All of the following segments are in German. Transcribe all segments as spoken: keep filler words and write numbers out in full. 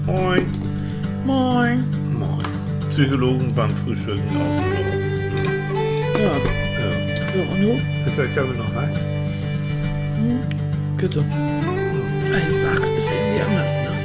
Moin. Moin. Moin. Psychologen beim Frühstücken aus dem Büro. Ja. Ja. So, und du? Ist der Körper noch heiß? Hm? Bitte. Ein Wach ist irgendwie anders, ne?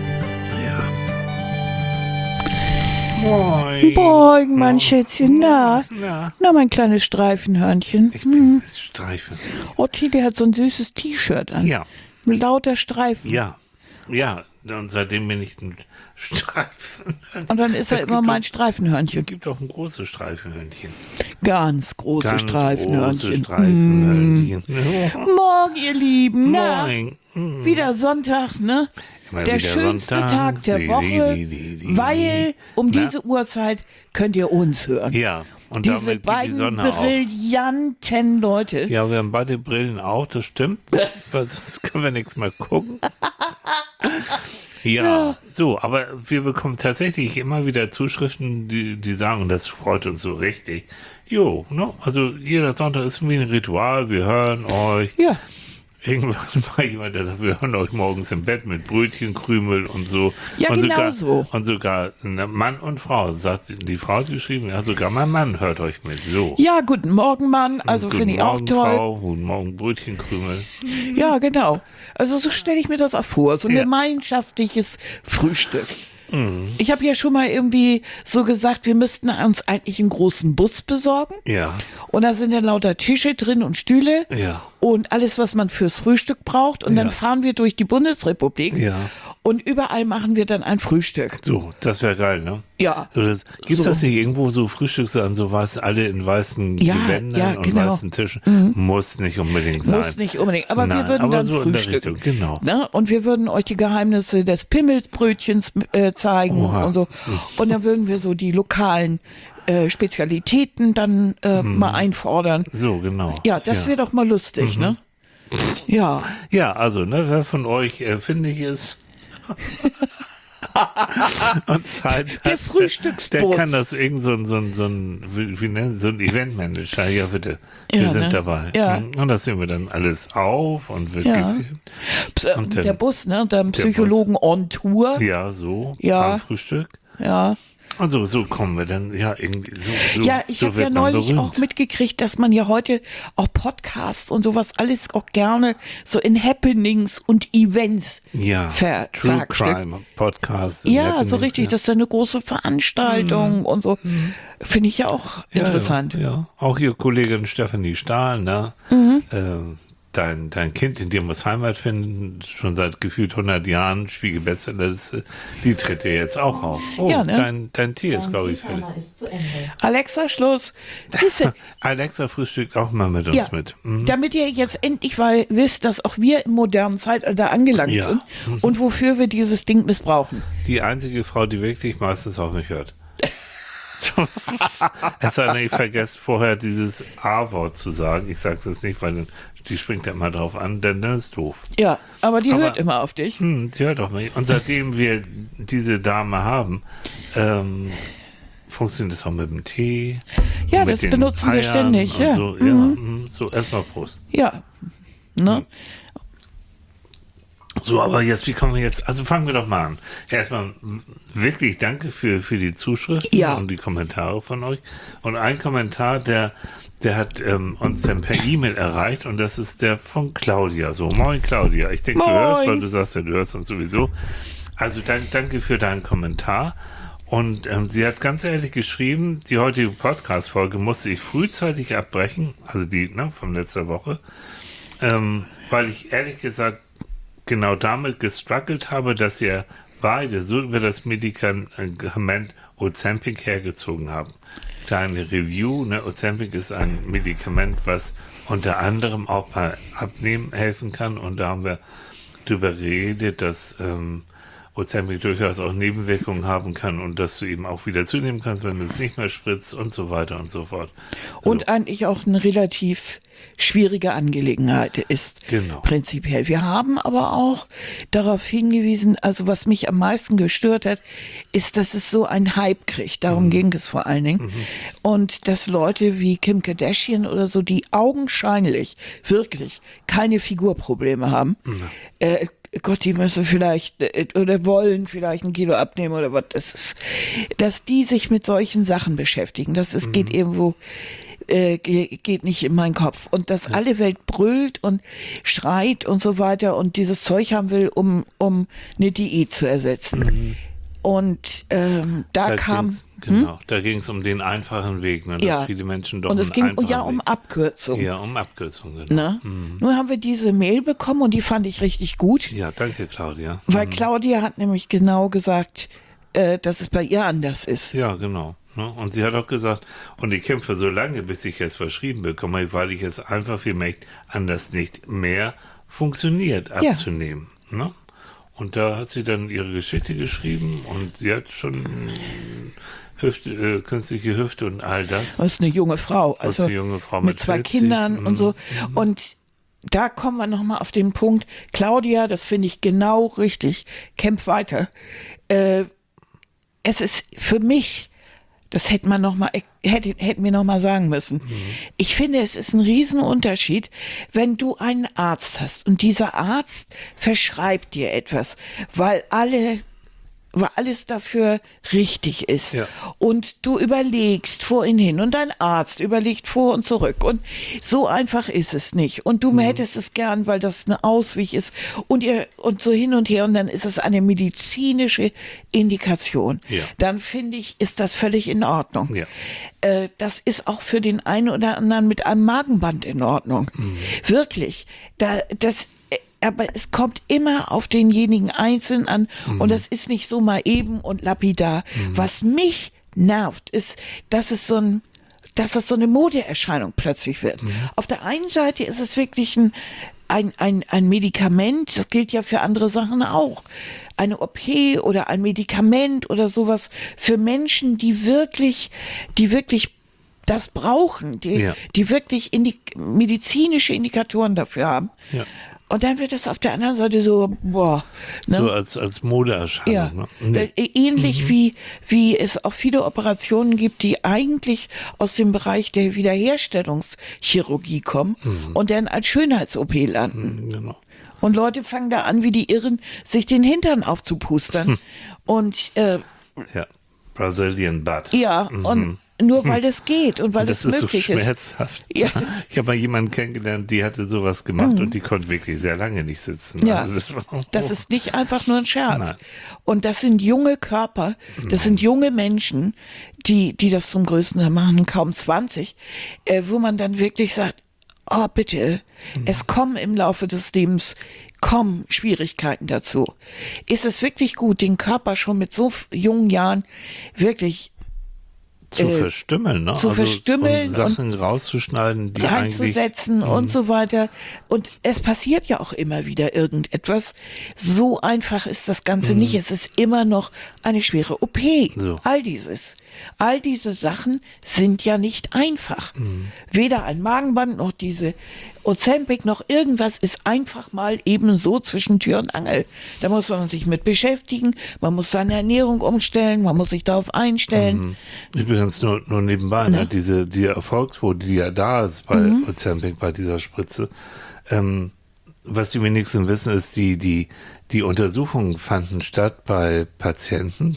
Ja. Moin. Moin, mein Schätzchen. Na? Na? Na, mein kleines Streifenhörnchen. Ich bin Streifen. Oh, Tilly hat so ein süßes T-Shirt an. Ja. Mit lauter Streifen. Ja. Ja. Und seitdem bin ich ein Streifen. Und dann ist er Es immer gibt mein doch- Streifenhörnchen. Es gibt auch ein großes Streifenhörnchen. Ganz große Ganz Streifenhörnchen. große Streifenhörnchen. Mm. Morgen, ihr Lieben. Na? Moin. Hm. Wieder Sonntag, ne? Immer Der wieder schönste Sonntag. Tag der Die, Woche, die, die, die, die. weil um Na? diese Uhrzeit könnt ihr uns hören. Ja. Und Diese damit geht die beiden Sonne auf. brillanten Leute. Ja, wir haben beide Brillen auch, das stimmt. Weil sonst können wir nichts mehr gucken. Ja, so, aber wir bekommen tatsächlich immer wieder Zuschriften, die, die sagen, und das freut uns so richtig. Jo, ne? Also jeder Sonntag ist wie ein Ritual, wir hören euch. Ja, Irgendwann war jemand, der sagt, wir hören euch morgens im Bett mit Brötchenkrümel und so. Ja, und genau sogar, so. Und sogar ne, Mann und Frau, sagt die Frau hat geschrieben, ja, sogar mein Mann hört euch mit. So. ja, guten Morgen, Mann. Also Guten finde ich auch Morgen, toll. Frau. Guten Morgen, Brötchenkrümel. Ja, genau. Also so stelle ich mir das auch vor. So ein Ja. gemeinschaftliches Frühstück. Ich habe ja schon mal irgendwie so gesagt, wir müssten uns eigentlich einen großen Bus besorgen. Ja, Und da sind dann lauter Tische drin und Stühle. ja. Und alles, was man fürs Frühstück braucht. Und Ja. dann fahren wir durch die Bundesrepublik. Ja. Und überall machen wir dann ein Frühstück. So, das wäre geil, ne? Ja. So, das, gibt's So. das nicht irgendwo so Frühstückssachen, so was, alle in weißen Ja, Gewändern ja, und genau. weißen Tischen? Muss nicht unbedingt sein. Muss nicht unbedingt, aber wir Nein, würden aber dann so in der frühstücken. Richtung, genau. Ne? Und wir würden euch die Geheimnisse des Pimmelsbrötchens äh, zeigen Oha. und so. Und dann würden wir so die lokalen äh, Spezialitäten dann äh, mal einfordern. So, genau. Ja, das wäre doch mal lustig, ne? Ja. Ja, also, ne, wer von euch äh, findig ist und Zeit Der hat, Frühstücksbus. Der, der kann das irgend so ein, so ein, so ein, wie, wie nennen, so ein Eventmanager, ja bitte, wir Ja, sind ne? dabei. Ja. Und das sehen wir dann alles auf und wird Ja. gefilmt. Ps- Und dann- der Bus, ne? Der Psychologen on Tour. Ja, so, Ja. beim Frühstück. Ja. Und so, so kommen wir dann, ja, irgendwie, so, so Ja, ich so habe ja wird man neulich berühmt. auch mitgekriegt, dass man ja heute auch Podcasts und sowas alles auch gerne so in Happenings und Events ja, ver True versteckt. Crime Podcast. Ja, so richtig, ja. das ist eine große Veranstaltung und so. Finde ich ja auch Ja, interessant. Ja, ja, auch hier Kollegin Stephanie Stahl, ne? Mhm. Ähm, dein, dein Kind, in dir muss Heimat finden, schon seit gefühlt hundert Jahren, Spiegel-Bestsellerliste, die tritt dir jetzt auch auf. Oh, Ja, ne? dein, dein Tee ist, glaube ich, fertig. Timer ist zu Ende. Alexa, Schluss. Siehste, Alexa frühstückt auch mal mit uns ja, mit. Mhm. damit ihr jetzt endlich mal wisst, dass auch wir im modernen Zeitalter angelangt Ja. sind und wofür wir dieses Ding missbrauchen. Die einzige Frau, die wirklich meistens auch nicht hört. Es sei denn, ich vergesse vorher dieses A-Wort zu sagen. Ich sage es jetzt nicht, weil dann- die springt ja immer drauf an, denn das ist doof. Ja, aber die Aber- hört immer auf dich. Hm, die hört auch nicht. Und seitdem wir diese Dame haben, ähm, funktioniert das auch mit dem Tee. Ja, mit das den benutzen wir Eiern ständig, und ja. So, ja mhm. So, erstmal Prost. Ja. Ne? So, aber jetzt, wie kommen wir jetzt? Also fangen wir doch mal an. Erstmal m, wirklich danke für, für die Zuschriften Ja. und die Kommentare von euch. Und ein Kommentar, der, der hat ähm, uns dann per E-Mail erreicht und das ist der von Claudia. So, moin Claudia. Ich denke, du Moin. hörst, weil du sagst ja, du hörst uns sowieso. Also dank, danke für deinen Kommentar. Und ähm, sie hat ganz ehrlich geschrieben, die heutige Podcast-Folge musste ich frühzeitig abbrechen, also die ne, von letzter Woche, ähm, weil ich ehrlich gesagt genau damit gestruggelt habe, dass wir beide so über das Medikament Ozempic hergezogen haben. Kleine Review, ne? Ozempic ist ein Medikament, was unter anderem auch bei Abnehmen helfen kann und da haben wir darüber geredet, dass ähm, Ozempic durchaus auch Nebenwirkungen haben kann und dass du eben auch wieder zunehmen kannst, wenn du es nicht mehr spritzt und so weiter und so fort. So. Und eigentlich auch eine relativ schwierige Angelegenheit ist. Genau. Prinzipiell. Wir haben aber auch darauf hingewiesen, also was mich am meisten gestört hat, ist, dass es so einen Hype kriegt. Darum Mhm. ging es vor allen Dingen. Mhm. Und dass Leute wie Kim Kardashian oder so, die augenscheinlich wirklich keine Figurprobleme haben, mhm. äh, Gott, die müssen vielleicht äh, oder wollen vielleicht ein Kilo abnehmen oder was. Das ist, dass die sich mit solchen Sachen beschäftigen. Das ist, mhm. geht irgendwo, äh, geht nicht in meinen Kopf. Und dass ja. alle Welt brüllt und schreit und so weiter und dieses Zeug haben will, um, um eine Diät zu ersetzen. Mhm. Und ähm, da, da kam... Genau, hm? da ging es um den einfachen Weg, ne, dass ja. viele Menschen doch und es ging ja Weg. um Abkürzung. Ja, um Abkürzung, genau. Mhm. Nun haben wir diese Mail bekommen und die fand ich richtig gut. Ja, danke, Claudia. Weil mhm. Claudia hat nämlich genau gesagt, äh, dass es bei ihr anders ist. Ja, genau. Ne? Und sie hat auch gesagt, und ich kämpfe so lange, bis ich es verschrieben bekomme, weil ich es einfach für mich anders nicht mehr funktioniert, abzunehmen. Ja. Ne? Und da hat sie dann ihre Geschichte geschrieben und sie hat schon Hüfte, äh, künstliche Hüfte und all das. Das ist eine junge Frau, also eine junge Frau mit, mit zwei vierzig. Kindern Mhm. und so. Und da kommen wir nochmal auf den Punkt, Claudia, das finde ich genau richtig, kämpf weiter. Äh, es ist für mich, das hätte man noch mal, hätte, hätten wir noch mal sagen müssen. Mhm. Ich finde, es ist ein Riesenunterschied, wenn du einen Arzt hast und dieser Arzt verschreibt dir etwas, weil alle weil alles dafür richtig ist. Ja. Und du überlegst vor und hin und dein Arzt überlegt vor und zurück. Und so einfach ist es nicht. Und du mhm. hättest es gern, weil das eine Ausweg ist. Und ihr und so hin und her. Und dann ist es eine medizinische Indikation. Ja. Dann finde ich, ist das völlig in Ordnung. Ja. Äh, das ist auch für den einen oder anderen mit einem Magenband in Ordnung. Mhm. Wirklich. Da, das Aber es kommt immer auf denjenigen Einzelnen an mhm. und das ist nicht so mal eben und lapidar. Mhm. Was mich nervt, ist, dass es so ein, dass es so eine Modeerscheinung plötzlich wird. Mhm. Auf der einen Seite ist es wirklich ein, ein, ein, ein Medikament, das gilt ja für andere Sachen auch. Eine O P oder ein Medikament oder sowas für Menschen, die wirklich, die wirklich das brauchen, die, ja. die wirklich indi- medizinische Indikatoren dafür haben. Ja. Und dann wird das auf der anderen Seite so, boah. Ne? So als, als Modeerscheinung. Ja. Ne? Nee. Ähnlich mhm. wie, wie es auch viele Operationen gibt, die eigentlich aus dem Bereich der Wiederherstellungschirurgie kommen mhm. und dann als Schönheits-O P landen. Mhm, genau. Und Leute fangen da an, wie die Irren, sich den Hintern aufzupustern. Hm. Und äh, ja, Brazilian Butt. Ja, mhm. und nur weil das geht und weil und das, das ist möglich so schmerzhaft. ist. Ja. Ich habe mal jemanden kennengelernt, die hatte sowas gemacht mhm. und die konnte wirklich sehr lange nicht sitzen. Ja, also das, war, oh. das ist nicht einfach nur ein Scherz. Nein. Und das sind junge Körper, das sind junge Menschen, die, die das zum Größten Teil machen, kaum zwanzig, äh, wo man dann wirklich sagt, oh bitte, mhm. es kommen im Laufe des Lebens kommen Schwierigkeiten dazu. Ist es wirklich gut, den Körper schon mit so jungen Jahren wirklich zu äh, verstümmeln, ne? Zu also verstümmeln und Sachen und rauszuschneiden, die reinzusetzen eigentlich, und so weiter. Und es passiert ja auch immer wieder irgendetwas. So einfach ist das Ganze mhm. nicht. Es ist immer noch eine schwere O P. So. All dieses. All diese Sachen sind ja nicht einfach. Mhm. Weder ein Magenband noch diese Ozempic noch irgendwas ist einfach mal eben so zwischen Tür und Angel. Da muss man sich mit beschäftigen, man muss seine Ernährung umstellen, man muss sich darauf einstellen. Mhm. Übrigens nur, nur nebenbei, ne? diese die Erfolgsquote, die ja da ist bei mhm. Ozempic, bei dieser Spritze, ähm, was die wenigsten wissen, ist, die, die, die Untersuchungen fanden statt bei Patienten,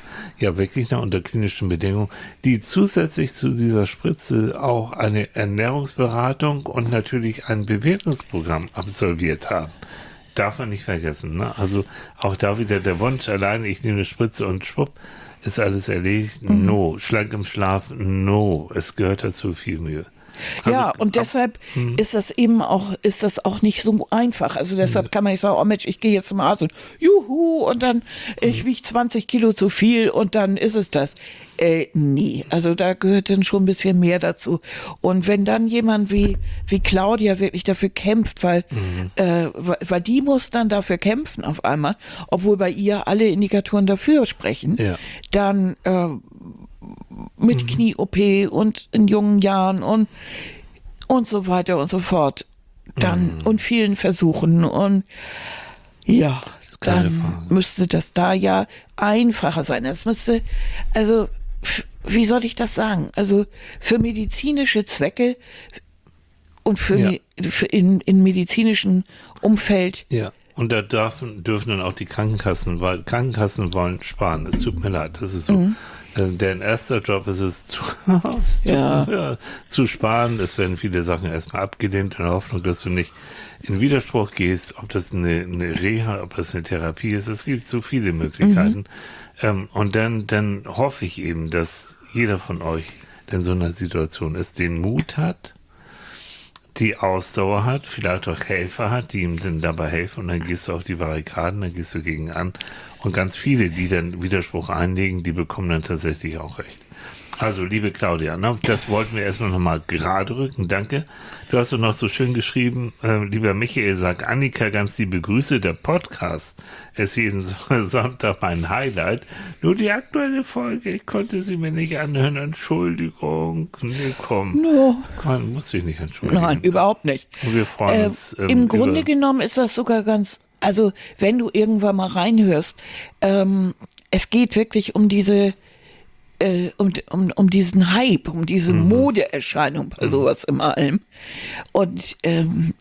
ja wirklich noch unter klinischen Bedingungen, die zusätzlich zu dieser Spritze auch eine Ernährungsberatung und natürlich ein Bewegungsprogramm absolviert haben. Darf man nicht vergessen. Ne? Also auch da wieder der Wunsch, alleine ich nehme eine Spritze und schwupp, ist alles erledigt. Mhm. No. Schlank im Schlaf, no. Es gehört dazu viel Mühe. Also, ja, und deshalb hm. ist das eben auch, ist das auch nicht so einfach. Also deshalb hm. kann man nicht sagen, oh Mensch, ich gehe jetzt zum Arzt und juhu, und dann, hm. ich wiege zwanzig Kilo zu viel und dann ist es das. Äh, nee, also da gehört dann schon ein bisschen mehr dazu. Und wenn dann jemand wie, wie Claudia wirklich dafür kämpft, weil, mhm. äh, weil die muss dann dafür kämpfen auf einmal, obwohl bei ihr alle Indikatoren dafür sprechen, ja. dann äh, mit mhm. Knie-O P und in jungen Jahren und, und so weiter und so fort. Dann mhm. und vielen Versuchen und ja, dann Frage. Müsste das da ja einfacher sein. Das müsste, also wie soll ich das sagen? Also für medizinische Zwecke und für, ja. für in, in medizinischen Umfeld ja. Und da dürfen, dürfen dann auch die Krankenkassen, weil Krankenkassen wollen sparen. Es tut mir leid, das ist so. Mhm. Dein erster Job ist es, zu, ja. ja, zu sparen. Es werden viele Sachen erstmal abgelehnt in der Hoffnung, dass du nicht in Widerspruch gehst, ob das eine, eine Reha, ob das eine Therapie ist. Es gibt so viele Möglichkeiten. Mhm. Ähm, und dann, dann hoffe ich eben, dass jeder von euch, der in so einer Situation ist, den Mut hat, die Ausdauer hat, vielleicht auch Helfer hat, die ihm dann dabei helfen, und dann gehst du auf die Barrikaden, dann gehst du gegen an, und ganz viele, die dann Widerspruch einlegen, die bekommen dann tatsächlich auch recht. Also, liebe Claudia, ne, das wollten wir erstmal nochmal gerade rücken, danke. Du hast doch noch so schön geschrieben, äh, lieber Michael, sagt Annika ganz liebe Grüße, der Podcast ist jeden Sonntag mein Highlight. Nur die aktuelle Folge, ich konnte sie mir nicht anhören, Entschuldigung. Nee, komm, no. Man muss sich nicht entschuldigen. Nein, überhaupt nicht. Und wir freuen äh, uns. Ähm, Im Grunde genommen ist das sogar ganz, also wenn du irgendwann mal reinhörst, ähm, es geht wirklich um diese Um, um, um diesen Hype, um diese mhm. Modeerscheinung bei sowas im allem. Und ähm,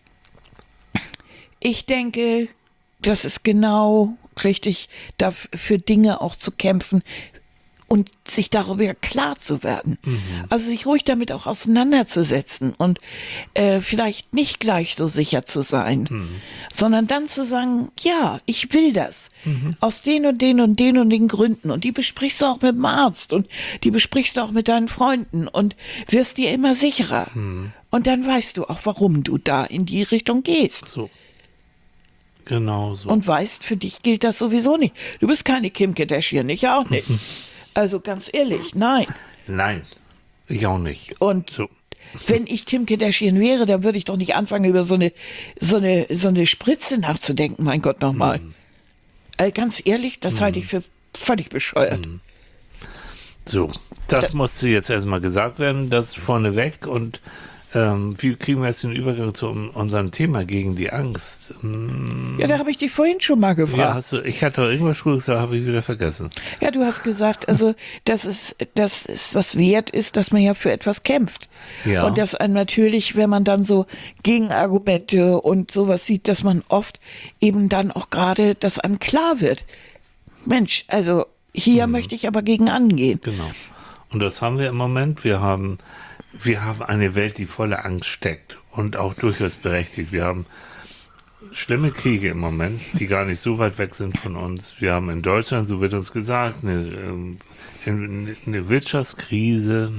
ich denke, das ist genau richtig, dafür Dinge auch zu kämpfen und sich darüber klar zu werden. Mhm. Also sich ruhig damit auch auseinanderzusetzen und äh, vielleicht nicht gleich so sicher zu sein, mhm. sondern dann zu sagen, ja, ich will das. Mhm. Aus den und den und den und den Gründen. Und die besprichst du auch mit dem Arzt und die besprichst du auch mit deinen Freunden und wirst dir immer sicherer. Mhm. Und dann weißt du auch, warum du da in die Richtung gehst. So. Genau so. Und weißt, für dich gilt das sowieso nicht. Du bist keine Kim Kardashian, ich auch nicht. Also ganz ehrlich, nein. Nein, ich auch nicht. Und so. Wenn ich Kim Kardashian wäre, dann würde ich doch nicht anfangen, über so eine, so eine, so eine Spritze nachzudenken, mein Gott, nochmal. Mhm. Also ganz ehrlich, das mhm. halte ich für völlig bescheuert. Mhm. So, das da, musste jetzt erstmal gesagt werden, das vorneweg. Und ähm, wie kriegen wir jetzt den Übergang zu unserem Thema gegen die Angst? Hm. Ja, da habe ich dich vorhin schon mal gefragt. Ja, hast du, ich hatte irgendwas früher gesagt, habe ich wieder vergessen. Ja, du hast gesagt, also, dass es, dass es was wert ist, dass man ja für etwas kämpft. Ja. Und dass einem natürlich, wenn man dann so Gegenargumente und sowas sieht, dass man oft eben dann auch gerade, dass einem klar wird, Mensch, also hier mhm. möchte ich aber gegen angehen. Genau. Und das haben wir im Moment. Wir haben Wir haben eine Welt, die voller Angst steckt und auch durchaus berechtigt. Wir haben schlimme Kriege im Moment, die gar nicht so weit weg sind von uns. Wir haben in Deutschland, so wird uns gesagt, eine, eine Wirtschaftskrise.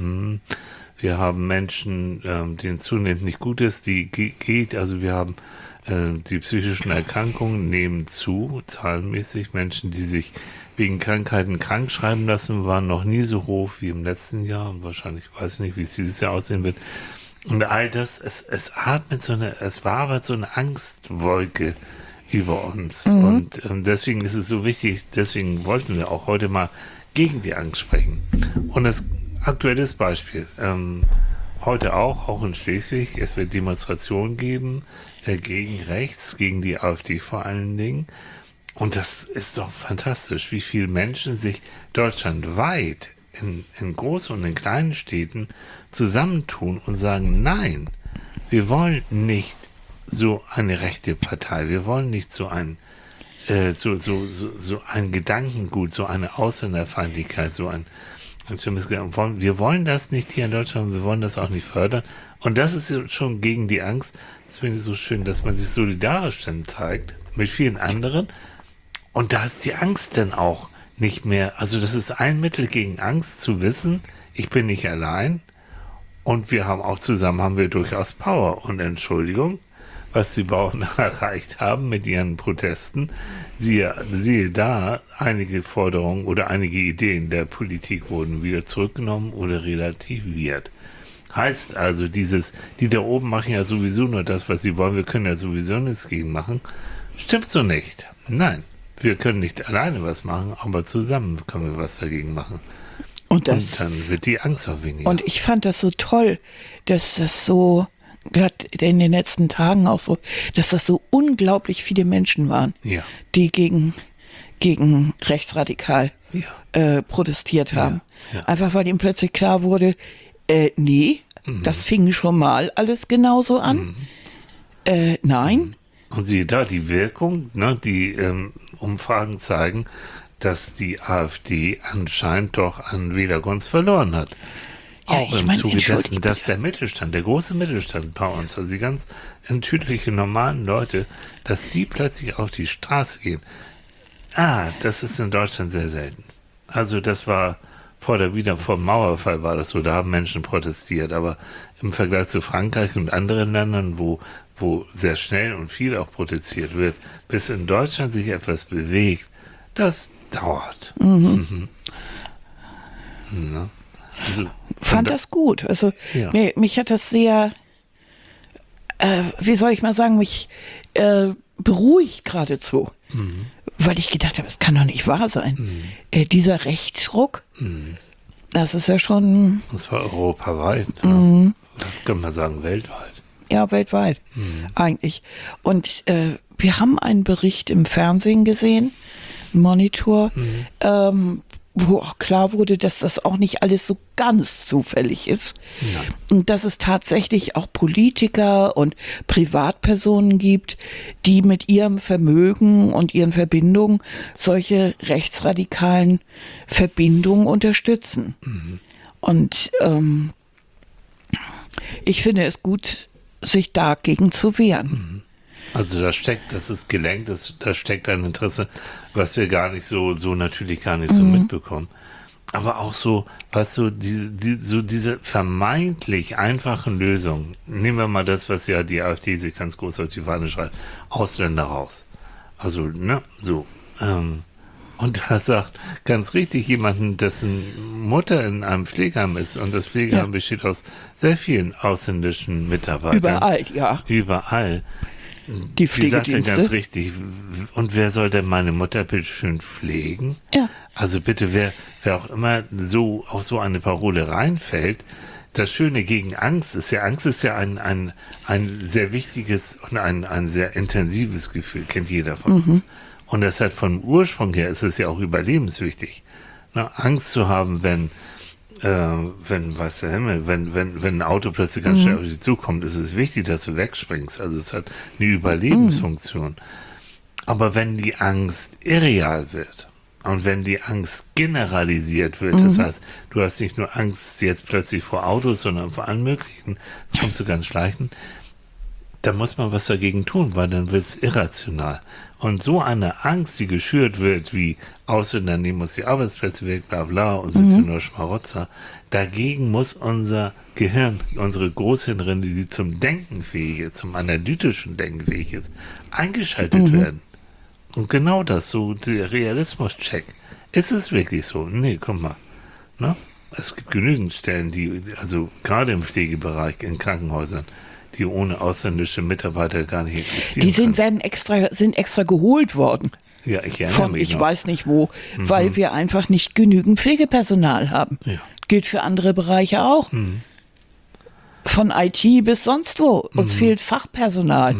Wir haben Menschen, denen zunehmend nicht gut ist, die geht. Also wir haben die psychischen Erkrankungen nehmen zu, zahlenmäßig. Menschen, die sich wegen Krankheiten krank schreiben lassen, waren noch nie so hoch wie im letzten Jahr. Und wahrscheinlich, weiß ich nicht, wie es dieses Jahr aussehen wird. Und all das, es, es atmet so eine, es wabert so eine Angstwolke über uns. Mhm. Und ähm, deswegen ist es so wichtig, deswegen wollten wir auch heute mal gegen die Angst sprechen. Und das aktuelles Beispiel, ähm, heute auch, auch in Schleswig, es wird Demonstrationen geben, äh, gegen rechts, gegen die AfD vor allen Dingen. Und das ist doch fantastisch, wie viele Menschen sich deutschlandweit in, in großen und in kleinen Städten zusammentun und sagen, nein, wir wollen nicht so eine rechte Partei, wir wollen nicht so ein, äh, so, so, so, so ein Gedankengut, so eine Ausländerfeindlichkeit, so ein, ein schlimmes Gedankengut. Wir wollen das nicht hier in Deutschland, wir wollen das auch nicht fördern. Und das ist schon gegen die Angst. Das finde ich so schön, dass man sich solidarisch dann zeigt mit vielen anderen. Und da ist die Angst dann auch nicht mehr, also das ist ein Mittel gegen Angst, zu wissen, ich bin nicht allein und wir haben auch zusammen, haben wir durchaus Power. Und Entschuldigung, was die Bauern erreicht haben mit ihren Protesten, siehe, siehe da, einige Forderungen oder einige Ideen der Politik wurden wieder zurückgenommen oder relativiert. Heißt also, dieses, die da oben machen ja sowieso nur das, was sie wollen, wir können ja sowieso nichts gegen machen. Stimmt so nicht. Nein. Wir können nicht alleine was machen, aber zusammen können wir was dagegen machen. Und, das, und dann wird die Angst auch weniger. Und ich fand das so toll, dass das so, gerade in den letzten Tagen auch so, dass das so unglaublich viele Menschen waren, ja. die gegen, gegen rechtsradikal ja. äh, protestiert haben. Ja. Ja. Einfach weil ihm plötzlich klar wurde, äh, nee, mhm. das fing schon mal alles genauso an. Mhm. Äh, nein. Mhm. Und siehe da, die Wirkung, ne, die ähm, Umfragen zeigen, dass die AfD anscheinend doch an Wählergunst verloren hat. Ja, auch ich im mein, Zuge dessen, entschuldigt dass bitte. der Mittelstand, der große Mittelstand bei uns, also die ganz entütliche, normalen Leute, dass die plötzlich auf die Straße gehen. Ah, das ist in Deutschland sehr selten. Also das war vor der wieder vor dem Mauerfall war das so, da haben Menschen protestiert, aber im Vergleich zu Frankreich und anderen Ländern, wo, wo sehr schnell und viel auch protestiert wird, bis in Deutschland sich etwas bewegt, das dauert. Mhm. Ja. Also, Fand da, das gut. Also Ja. mir, mich hat das sehr, äh, wie soll ich mal sagen, mich äh, beruhigt geradezu. Mhm. Weil ich gedacht habe, es kann doch nicht wahr sein. Mhm. Äh, dieser Rechtsruck, Mhm. das ist ja schon, Das war europaweit. Ja. Mhm. Das kann man sagen, weltweit. ja, weltweit eigentlich. Und äh, wir haben einen Bericht im Fernsehen gesehen, Monitor, ähm, wo auch klar wurde, dass das auch nicht alles so ganz zufällig ist. Nein. Und dass es tatsächlich auch Politiker und Privatpersonen gibt, die mit ihrem Vermögen und ihren Verbindungen solche rechtsradikalen Verbindungen unterstützen. Und ähm, ich finde es gut, sich dagegen zu wehren. Also da steckt, das ist gelenkt, das, da steckt ein Interesse, was wir gar nicht so, so natürlich gar nicht so mitbekommen. Aber auch so, weißt du, die, die, so diese vermeintlich einfachen Lösungen. Nehmen wir mal das, was ja die AfD sich ganz groß auf die Fahne schreibt. Ausländer raus. Also, ne, so. Ähm, und da sagt ganz richtig jemanden, dessen Mutter in einem Pflegeheim ist und das Pflegeheim Ja. besteht aus sehr vielen ausländischen Mitarbeitern. Überall, ja. Überall. Die Sie sagt ja ganz Pflegedienste. richtig. Und wer soll denn meine Mutter bitte schön pflegen? Ja. Also bitte, wer, wer auch immer so auf so eine Parole reinfällt, das Schöne gegen Angst ist ja, Angst ist ja ein, ein, ein sehr wichtiges und ein, ein sehr intensives Gefühl, kennt jeder von Mhm. uns. Und deshalb vom Ursprung her ist es ja auch überlebenswichtig, ne, Angst zu haben, wenn, äh, wenn, weiß der Himmel, wenn, wenn, wenn ein Auto plötzlich ganz schnell auf dich zukommt, ist es wichtig, dass du wegspringst. Also es hat eine Überlebensfunktion. Aber wenn die Angst irreal wird und wenn die Angst generalisiert wird, das heißt, du hast nicht nur Angst jetzt plötzlich vor Autos, sondern vor allen möglichen, das kommt so ganz schleichend, da muss man was dagegen tun, weil dann wird es irrational. Und so eine Angst, die geschürt wird, wie Ausländer nehmen uns die Arbeitsplätze weg, bla bla, und sind ja nur Schmarotzer, dagegen muss unser Gehirn, unsere Großhirnrinde, die zum Denken fähig ist, zum analytischen Denken fähig ist, eingeschaltet werden. Und genau das, so der Realismus-Check. Ist es wirklich so? Nee, guck mal. Ne? Es gibt genügend Stellen, die, also gerade im Pflegebereich, in Krankenhäusern, die ohne ausländische Mitarbeiter gar nicht existieren. Die sind, können. werden extra, sind extra geholt worden. Ja, ich erinnere Von mich ich noch. weiß nicht wo, weil wir einfach nicht genügend Pflegepersonal haben. Ja. Gilt für andere Bereiche auch. Von I T bis sonst wo. Uns fehlt Fachpersonal.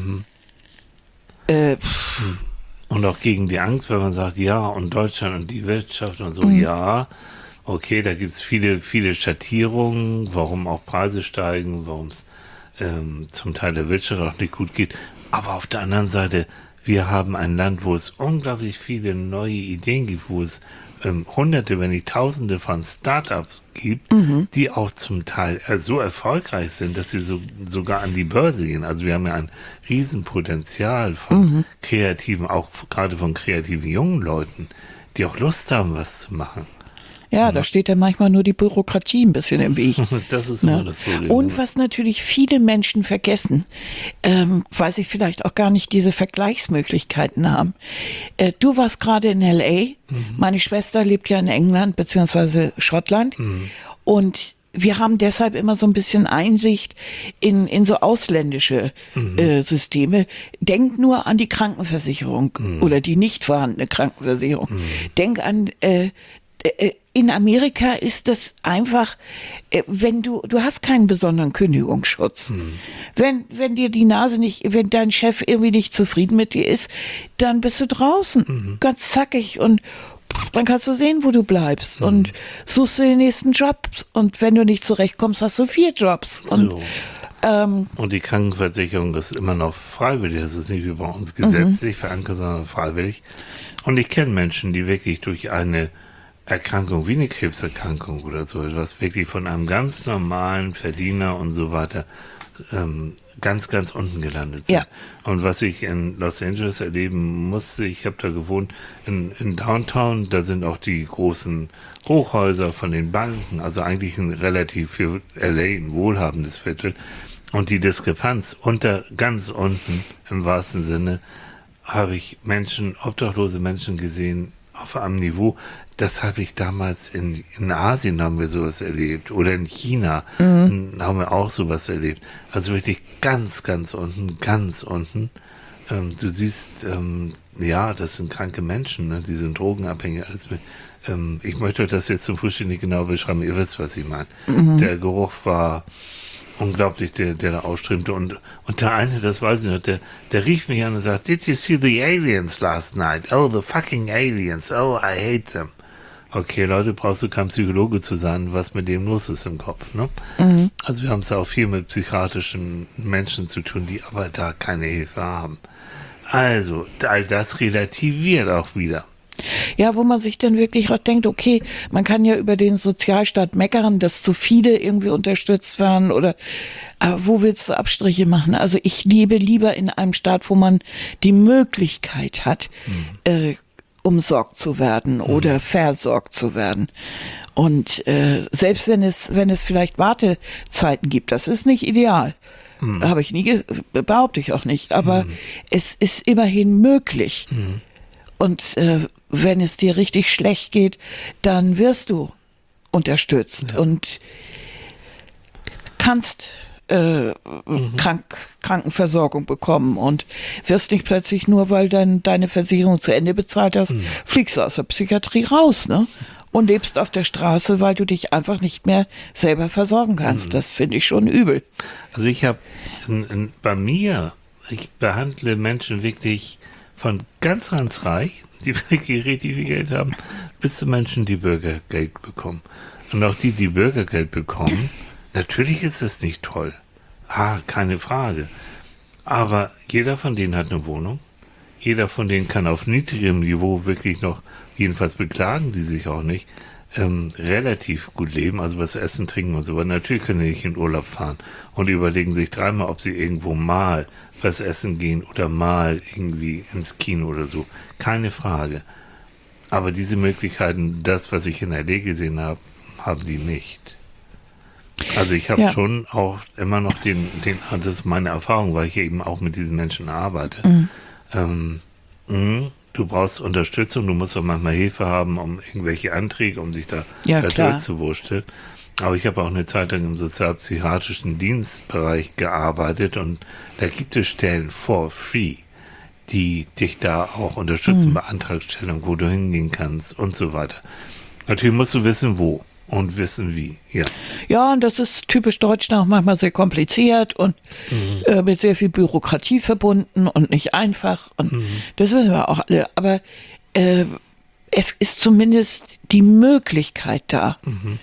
Äh, pff, Und auch gegen die Angst, wenn man sagt, ja, und Deutschland und die Wirtschaft und so, ja, okay, da gibt es viele, viele Schattierungen, warum auch Preise steigen, warum es ähm, zum Teil der Wirtschaft auch nicht gut geht. Aber auf der anderen Seite, wir haben ein Land, wo es unglaublich viele neue Ideen gibt, wo es ähm, Hunderte, wenn nicht Tausende von Startups gibt, die auch zum Teil äh, so erfolgreich sind, dass sie so, sogar an die Börse gehen. Also wir haben ja ein Riesenpotenzial von kreativen, auch gerade von kreativen jungen Leuten, die auch Lust haben, was zu machen. ja, da steht dann manchmal nur die Bürokratie ein bisschen im Weg. Das ist Ne? immer das Problem. Und was natürlich viele Menschen vergessen, ähm, weil sie vielleicht auch gar nicht diese Vergleichsmöglichkeiten haben. Äh, du warst gerade in L A, meine Schwester lebt ja in England beziehungsweise Schottland und wir haben deshalb immer so ein bisschen Einsicht in, in so ausländische äh, Systeme. Denk nur an die Krankenversicherung oder die nicht vorhandene Krankenversicherung. Denk an äh, äh, in Amerika ist das einfach, äh, wenn du, du hast keinen besonderen Kündigungsschutz. Wenn, wenn dir die Nase nicht, wenn dein Chef irgendwie nicht zufrieden mit dir ist, dann bist du draußen. Ganz zackig und dann kannst du sehen, wo du bleibst und suchst dir den nächsten Job. Und wenn du nicht zurechtkommst, hast du vier Jobs. Und So. Ähm, Und die Krankenversicherung ist immer noch freiwillig. Das ist nicht wie bei uns gesetzlich mhm. verankert, sondern freiwillig. Und ich kenne Menschen, die wirklich durch eine Erkrankung, wie eine Krebserkrankung oder so etwas, wirklich von einem ganz normalen Verdiener und so weiter ähm, ganz, ganz unten gelandet sind. Ja. Und was ich in Los Angeles erleben musste, ich habe da gewohnt, in, in Downtown, da sind auch die großen Hochhäuser von den Banken, also eigentlich ein relativ für L A ein wohlhabendes Viertel. Und die Diskrepanz unter, ganz unten, im wahrsten Sinne, habe ich Menschen, obdachlose Menschen gesehen, auf einem Niveau, das habe ich damals in, in Asien haben wir sowas erlebt oder in China mhm. haben wir auch sowas erlebt. Also wirklich ganz, ganz unten, ganz unten. Ähm, du siehst, ähm, ja, das sind kranke Menschen, ne? Die sind drogenabhängig. Alles mit, ähm, ich möchte das jetzt zum Frühstück nicht genau beschreiben, ihr wisst, was ich meine. Mhm. Der Geruch war unglaublich, der, der da ausströmte. Und, und der eine, das weiß ich noch, der, der rief mich an und sagt, did you see the aliens last night? Oh, the fucking aliens. Oh, I hate them. Okay, Leute, brauchst du kein Psychologe zu sein, was mit dem los ist im Kopf. Ne? Mhm. Also wir haben es ja auch viel mit psychiatrischen Menschen zu tun, die aber da keine Hilfe haben. Also, all das relativiert auch wieder. Ja, wo man sich dann wirklich auch denkt, okay, man kann ja über den Sozialstaat meckern, dass zu viele irgendwie unterstützt werden oder aber wo willst du Abstriche machen? Also ich lebe lieber in einem Staat, wo man die Möglichkeit hat, mhm. äh, umsorgt zu werden oder mhm. versorgt zu werden. Und äh, selbst wenn es, wenn es vielleicht Wartezeiten gibt, das ist nicht ideal. Mhm. Habe ich nie, ge- behaupte ich auch nicht. Aber mhm. es ist immerhin möglich. Mhm. Und äh, wenn es dir richtig schlecht geht, dann wirst du unterstützt ja. und kannst äh, mhm. Krank, Krankenversorgung bekommen und wirst nicht plötzlich nur, weil dein, deine Versicherung zu Ende bezahlt hast, mhm. fliegst du aus der Psychiatrie raus, ne? Und lebst auf der Straße, weil du dich einfach nicht mehr selber versorgen kannst. Mhm. Das finde ich schon übel. Also ich habe bei mir, ich behandle Menschen wirklich von ganz, ganz reich, die wirklich richtig viel Geld haben, bis zu Menschen, die Bürgergeld bekommen. Und auch die, die Bürgergeld bekommen, natürlich ist es nicht toll. Ah, keine Frage. Aber jeder von denen hat eine Wohnung. Jeder von denen kann auf niedrigem Niveau wirklich noch, jedenfalls beklagen die sich auch nicht, ähm, relativ gut leben, also was essen, trinken und so weiter. Natürlich können die nicht in Urlaub fahren und überlegen sich dreimal, ob sie irgendwo mal was essen gehen oder mal irgendwie ins Kino oder so. Keine Frage. Aber diese Möglichkeiten, das, was ich in L A gesehen habe, haben die nicht. Also ich habe ja. schon auch immer noch den, den, das ist meine Erfahrung, weil ich eben auch mit diesen Menschen arbeite. Mhm. Ähm, mh, du brauchst Unterstützung, du musst auch manchmal Hilfe haben, um irgendwelche Anträge, um sich da, ja, da durchzuwursteln. Aber ich habe auch eine Zeit lang im sozialpsychiatrischen Dienstbereich gearbeitet und da gibt es Stellen for free, die dich da auch unterstützen mhm. bei Antragstellung, wo du hingehen kannst und so weiter. Natürlich musst du wissen, wo und wissen, wie. Ja, ja, und das ist typisch deutsch auch manchmal sehr kompliziert und mhm. äh, mit sehr viel Bürokratie verbunden und nicht einfach. Und mhm. das wissen wir auch alle. Aber äh, es ist zumindest die Möglichkeit da. Mhm.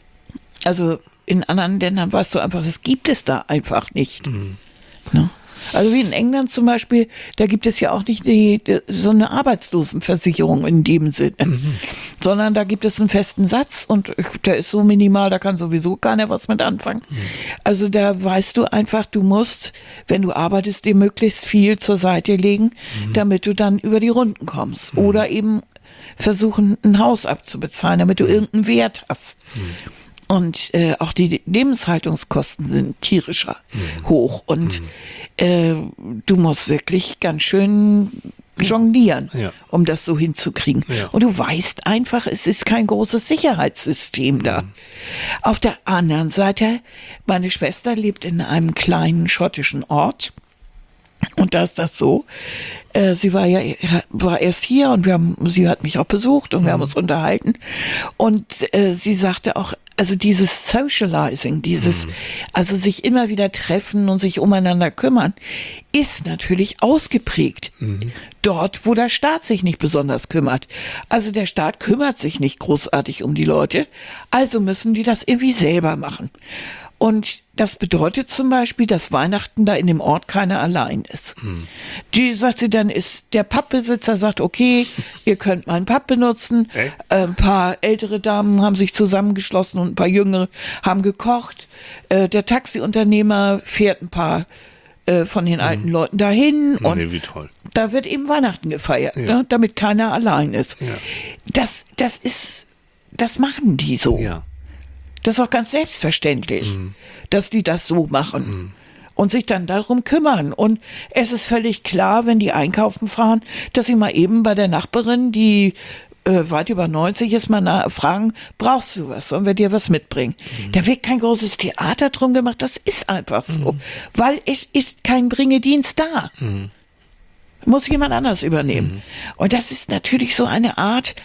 Also in anderen Ländern weißt du einfach, das gibt es da einfach nicht. Mhm. Ne? Also wie in England zum Beispiel, da gibt es ja auch nicht die, die, so eine Arbeitslosenversicherung in dem Sinne, mhm. sondern da gibt es einen festen Satz und der ist so minimal, da kann sowieso keiner was mit anfangen. Mhm. Also da weißt du einfach, du musst, wenn du arbeitest, dir möglichst viel zur Seite legen, mhm. damit du dann über die Runden kommst. Mhm. Oder eben versuchen, ein Haus abzubezahlen, damit du mhm. irgendeinen Wert hast. Mhm. Und äh, auch die Lebenshaltungskosten sind tierischer mhm. hoch. Und mhm. äh, du musst wirklich ganz schön jonglieren, ja. um das so hinzukriegen. Ja. Und du weißt einfach, es ist kein großes Sicherheitssystem da. Mhm. Auf der anderen Seite, meine Schwester lebt in einem kleinen schottischen Ort. Und da ist das so, äh, sie war ja war erst hier und wir haben, sie hat mich auch besucht und mhm. wir haben uns unterhalten. Und äh, sie sagte auch, also dieses Socializing, dieses, mhm. also sich immer wieder treffen und sich umeinander kümmern, ist natürlich ausgeprägt. Mhm. Dort, wo der Staat sich nicht besonders kümmert. Also der Staat kümmert sich nicht großartig um die Leute, also müssen die das irgendwie selber machen. Und das bedeutet zum Beispiel, dass Weihnachten da in dem Ort keiner allein ist. Hm. Die sagt sie, dann ist der Pappbesitzer sagt, okay, ihr könnt meinen Papp benutzen. Äh? Ein paar ältere Damen haben sich zusammengeschlossen und ein paar jüngere haben gekocht. Äh, der Taxiunternehmer fährt ein paar äh, von den alten hm. Leuten dahin. Und nee, wie toll. Da wird eben Weihnachten gefeiert, ja. ne, damit keiner allein ist. Ja. Das, das ist, das machen die so. Ja. Das ist auch ganz selbstverständlich, mhm. dass die das so machen mhm. und sich dann darum kümmern. Und es ist völlig klar, wenn die einkaufen fahren, dass sie mal eben bei der Nachbarin, die äh, weit über neunzig ist, mal nach- fragen, brauchst du was? Sollen wir dir was mitbringen? Mhm. Da wird kein großes Theater drum gemacht, das ist einfach so. Mhm. Weil es ist kein Bringedienst da. Mhm. Muss jemand anders übernehmen. Mhm. Und das ist natürlich so eine Art...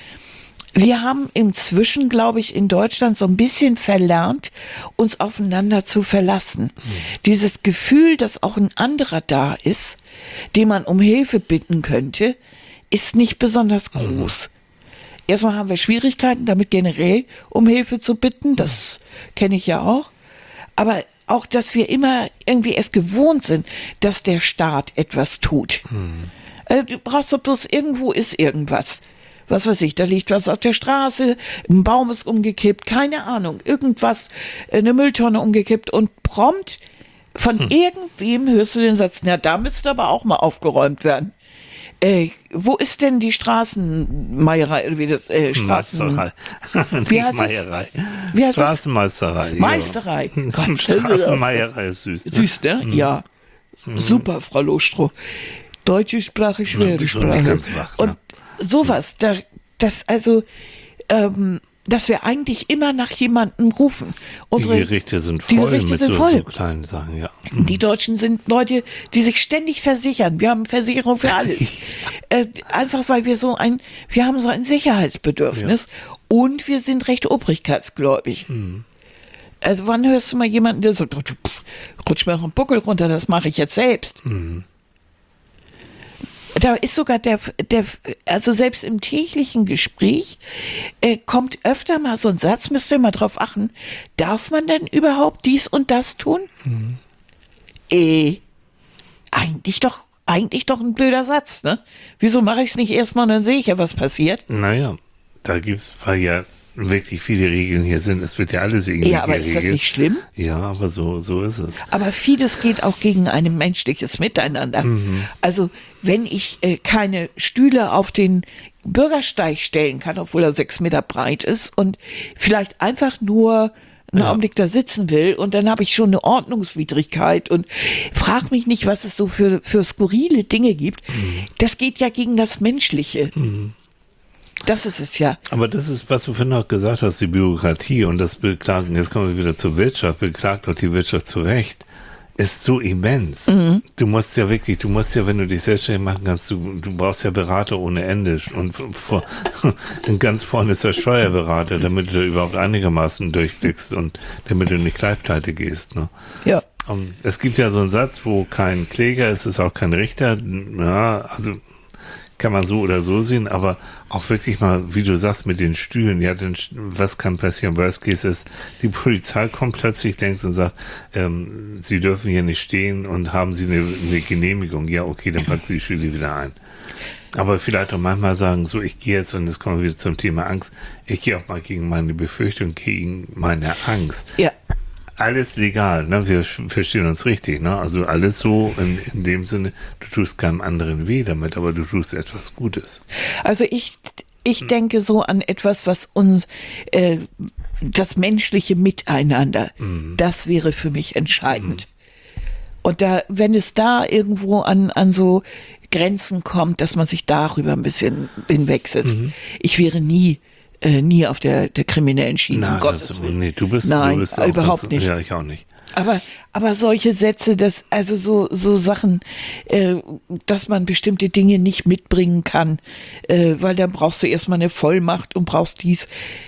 Wir haben inzwischen, glaube ich, in Deutschland so ein bisschen verlernt, uns aufeinander zu verlassen. Mhm. Dieses Gefühl, dass auch ein anderer da ist, den man um Hilfe bitten könnte, ist nicht besonders groß. Mhm. Erstmal haben wir Schwierigkeiten, damit generell um Hilfe zu bitten. Das mhm. kenne ich ja auch. Aber auch, dass wir immer irgendwie es gewohnt sind, dass der Staat etwas tut. Mhm. Äh, du brauchst doch bloß, irgendwo ist irgendwas. Was weiß ich, da liegt was auf der Straße, ein Baum ist umgekippt, keine Ahnung, irgendwas, eine Mülltonne umgekippt und prompt von hm. irgendwem hörst du den Satz, na, da müsste aber auch mal aufgeräumt werden. Äh, wo ist denn die Straßenmeierei, wie das, äh, Straßen... Meisterei. Wie heißt Meierei. Wie heißt Straßenmeisterei. Meisterei. Ja. Straßenmeierei ist süß. Ne? Süß, ne? Mhm. Ja. Mhm. Super, Frau Lohstroh. Deutsche Sprache, schwere Sprache. Ganz wach, ne? Und sowas, da, das also, ähm, dass wir eigentlich immer nach jemandem rufen. Unsere, die Gerichte sind die voll Gerichte mit sind so, voll. so kleinen Sachen, ja. Die Deutschen sind Leute, die sich ständig versichern. Wir haben Versicherung für alles. äh, einfach weil wir so ein, wir haben so ein Sicherheitsbedürfnis ja. und wir sind recht obrigkeitsgläubig. Mhm. Also wann hörst du mal jemanden, der so, pff, rutsch mir noch einen Buckel runter, das mache ich jetzt selbst. Mhm. Da ist sogar der, der, also selbst im täglichen Gespräch äh, kommt öfter mal so ein Satz, müsst ihr mal drauf achten, darf man denn überhaupt dies und das tun? Mhm. Äh, eigentlich doch, eigentlich doch ein blöder Satz, ne? Wieso mache ich es nicht erstmal und dann sehe ich ja, was passiert? Naja, da gibt es, weil ja wirklich viele Regeln hier sind. Es wird ja alles irgendwie Ja, aber geregelt. Ist das nicht schlimm? Ja, aber so, so ist es. Aber vieles geht auch gegen ein menschliches Miteinander. Mhm. Also wenn ich äh, keine Stühle auf den Bürgersteig stellen kann, obwohl er sechs Meter breit ist und vielleicht einfach nur einen ja. Augenblick da sitzen will und dann habe ich schon eine Ordnungswidrigkeit und frag mich nicht, was es so für, für skurrile Dinge gibt. Mhm. Das geht ja gegen das Menschliche. Mhm. Das ist es ja. Aber das ist, was du vorhin auch gesagt hast, die Bürokratie und das Beklagen, jetzt kommen wir wieder zur Wirtschaft, beklagt doch die Wirtschaft zu Recht, ist so immens. Mhm. Du musst ja wirklich, du musst ja, wenn du dich selbstständig machen kannst, du, du brauchst ja Berater ohne Ende und vor, ganz vorne ist der Steuerberater, damit du überhaupt einigermaßen durchblickst und damit du nicht gleich pleite gehst. Ne? Ja. Um, es gibt ja so einen Satz, wo kein Kläger ist, ist auch kein Richter. Ja, also kann man so oder so sehen, aber auch wirklich mal, wie du sagst, mit den Stühlen, ja, denn was kann passieren? Worst Case ist, die Polizei kommt plötzlich längst und sagt, ähm, sie dürfen hier nicht stehen und haben sie eine, eine Genehmigung. Ja, okay, dann packt sie die Stühle wieder ein. Aber vielleicht auch manchmal sagen, so, ich gehe jetzt, und jetzt kommen wir wieder zum Thema Angst, ich gehe auch mal gegen meine Befürchtung, gegen meine Angst. Ja. Alles legal, ne? Wir verstehen uns richtig, ne? Also alles so in, in dem Sinne, du tust keinem anderen weh damit, aber du tust etwas Gutes. Also ich, ich hm. denke so an etwas, was uns, äh, das menschliche Miteinander, hm. das wäre für mich entscheidend. Hm. Und da, wenn es da irgendwo an, an so Grenzen kommt, dass man sich darüber ein bisschen hinwegsetzt. Mhm. Ich wäre nie Äh, nie auf der, der kriminellen Schiene. Na, das, nee, du bist, Nein, du bist überhaupt ganz, nicht. Ja, ich auch nicht. Aber, aber solche Sätze, dass, also so, so Sachen, äh, dass man bestimmte Dinge nicht mitbringen kann, äh, weil dann brauchst du erstmal eine Vollmacht und brauchst dies.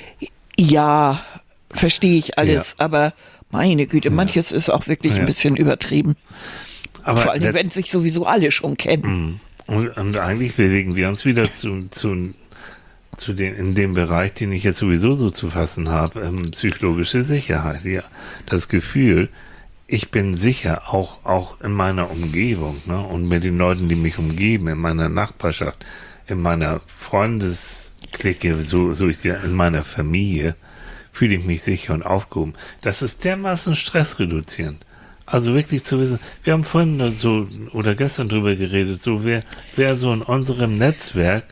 Ja, verstehe ich alles, ja. Aber meine Güte, ja. manches ist auch wirklich ja. ein bisschen übertrieben. Aber vor allem, wenn sich sowieso alle schon kennen. Und, und eigentlich bewegen wir uns wieder zu, zu zu den, in dem Bereich, den ich jetzt sowieso so zu fassen habe, ähm, psychologische Sicherheit, ja. Das Gefühl, ich bin sicher, auch, auch in meiner Umgebung, ne? Und mit den Leuten, die mich umgeben, in meiner Nachbarschaft, in meiner Freundesklicke, so, so ich in meiner Familie, fühle ich mich sicher und aufgehoben. Das ist dermaßen stressreduzierend. Also wirklich zu wissen, wir haben vorhin so oder gestern drüber geredet, so wer, wer so in unserem Netzwerk,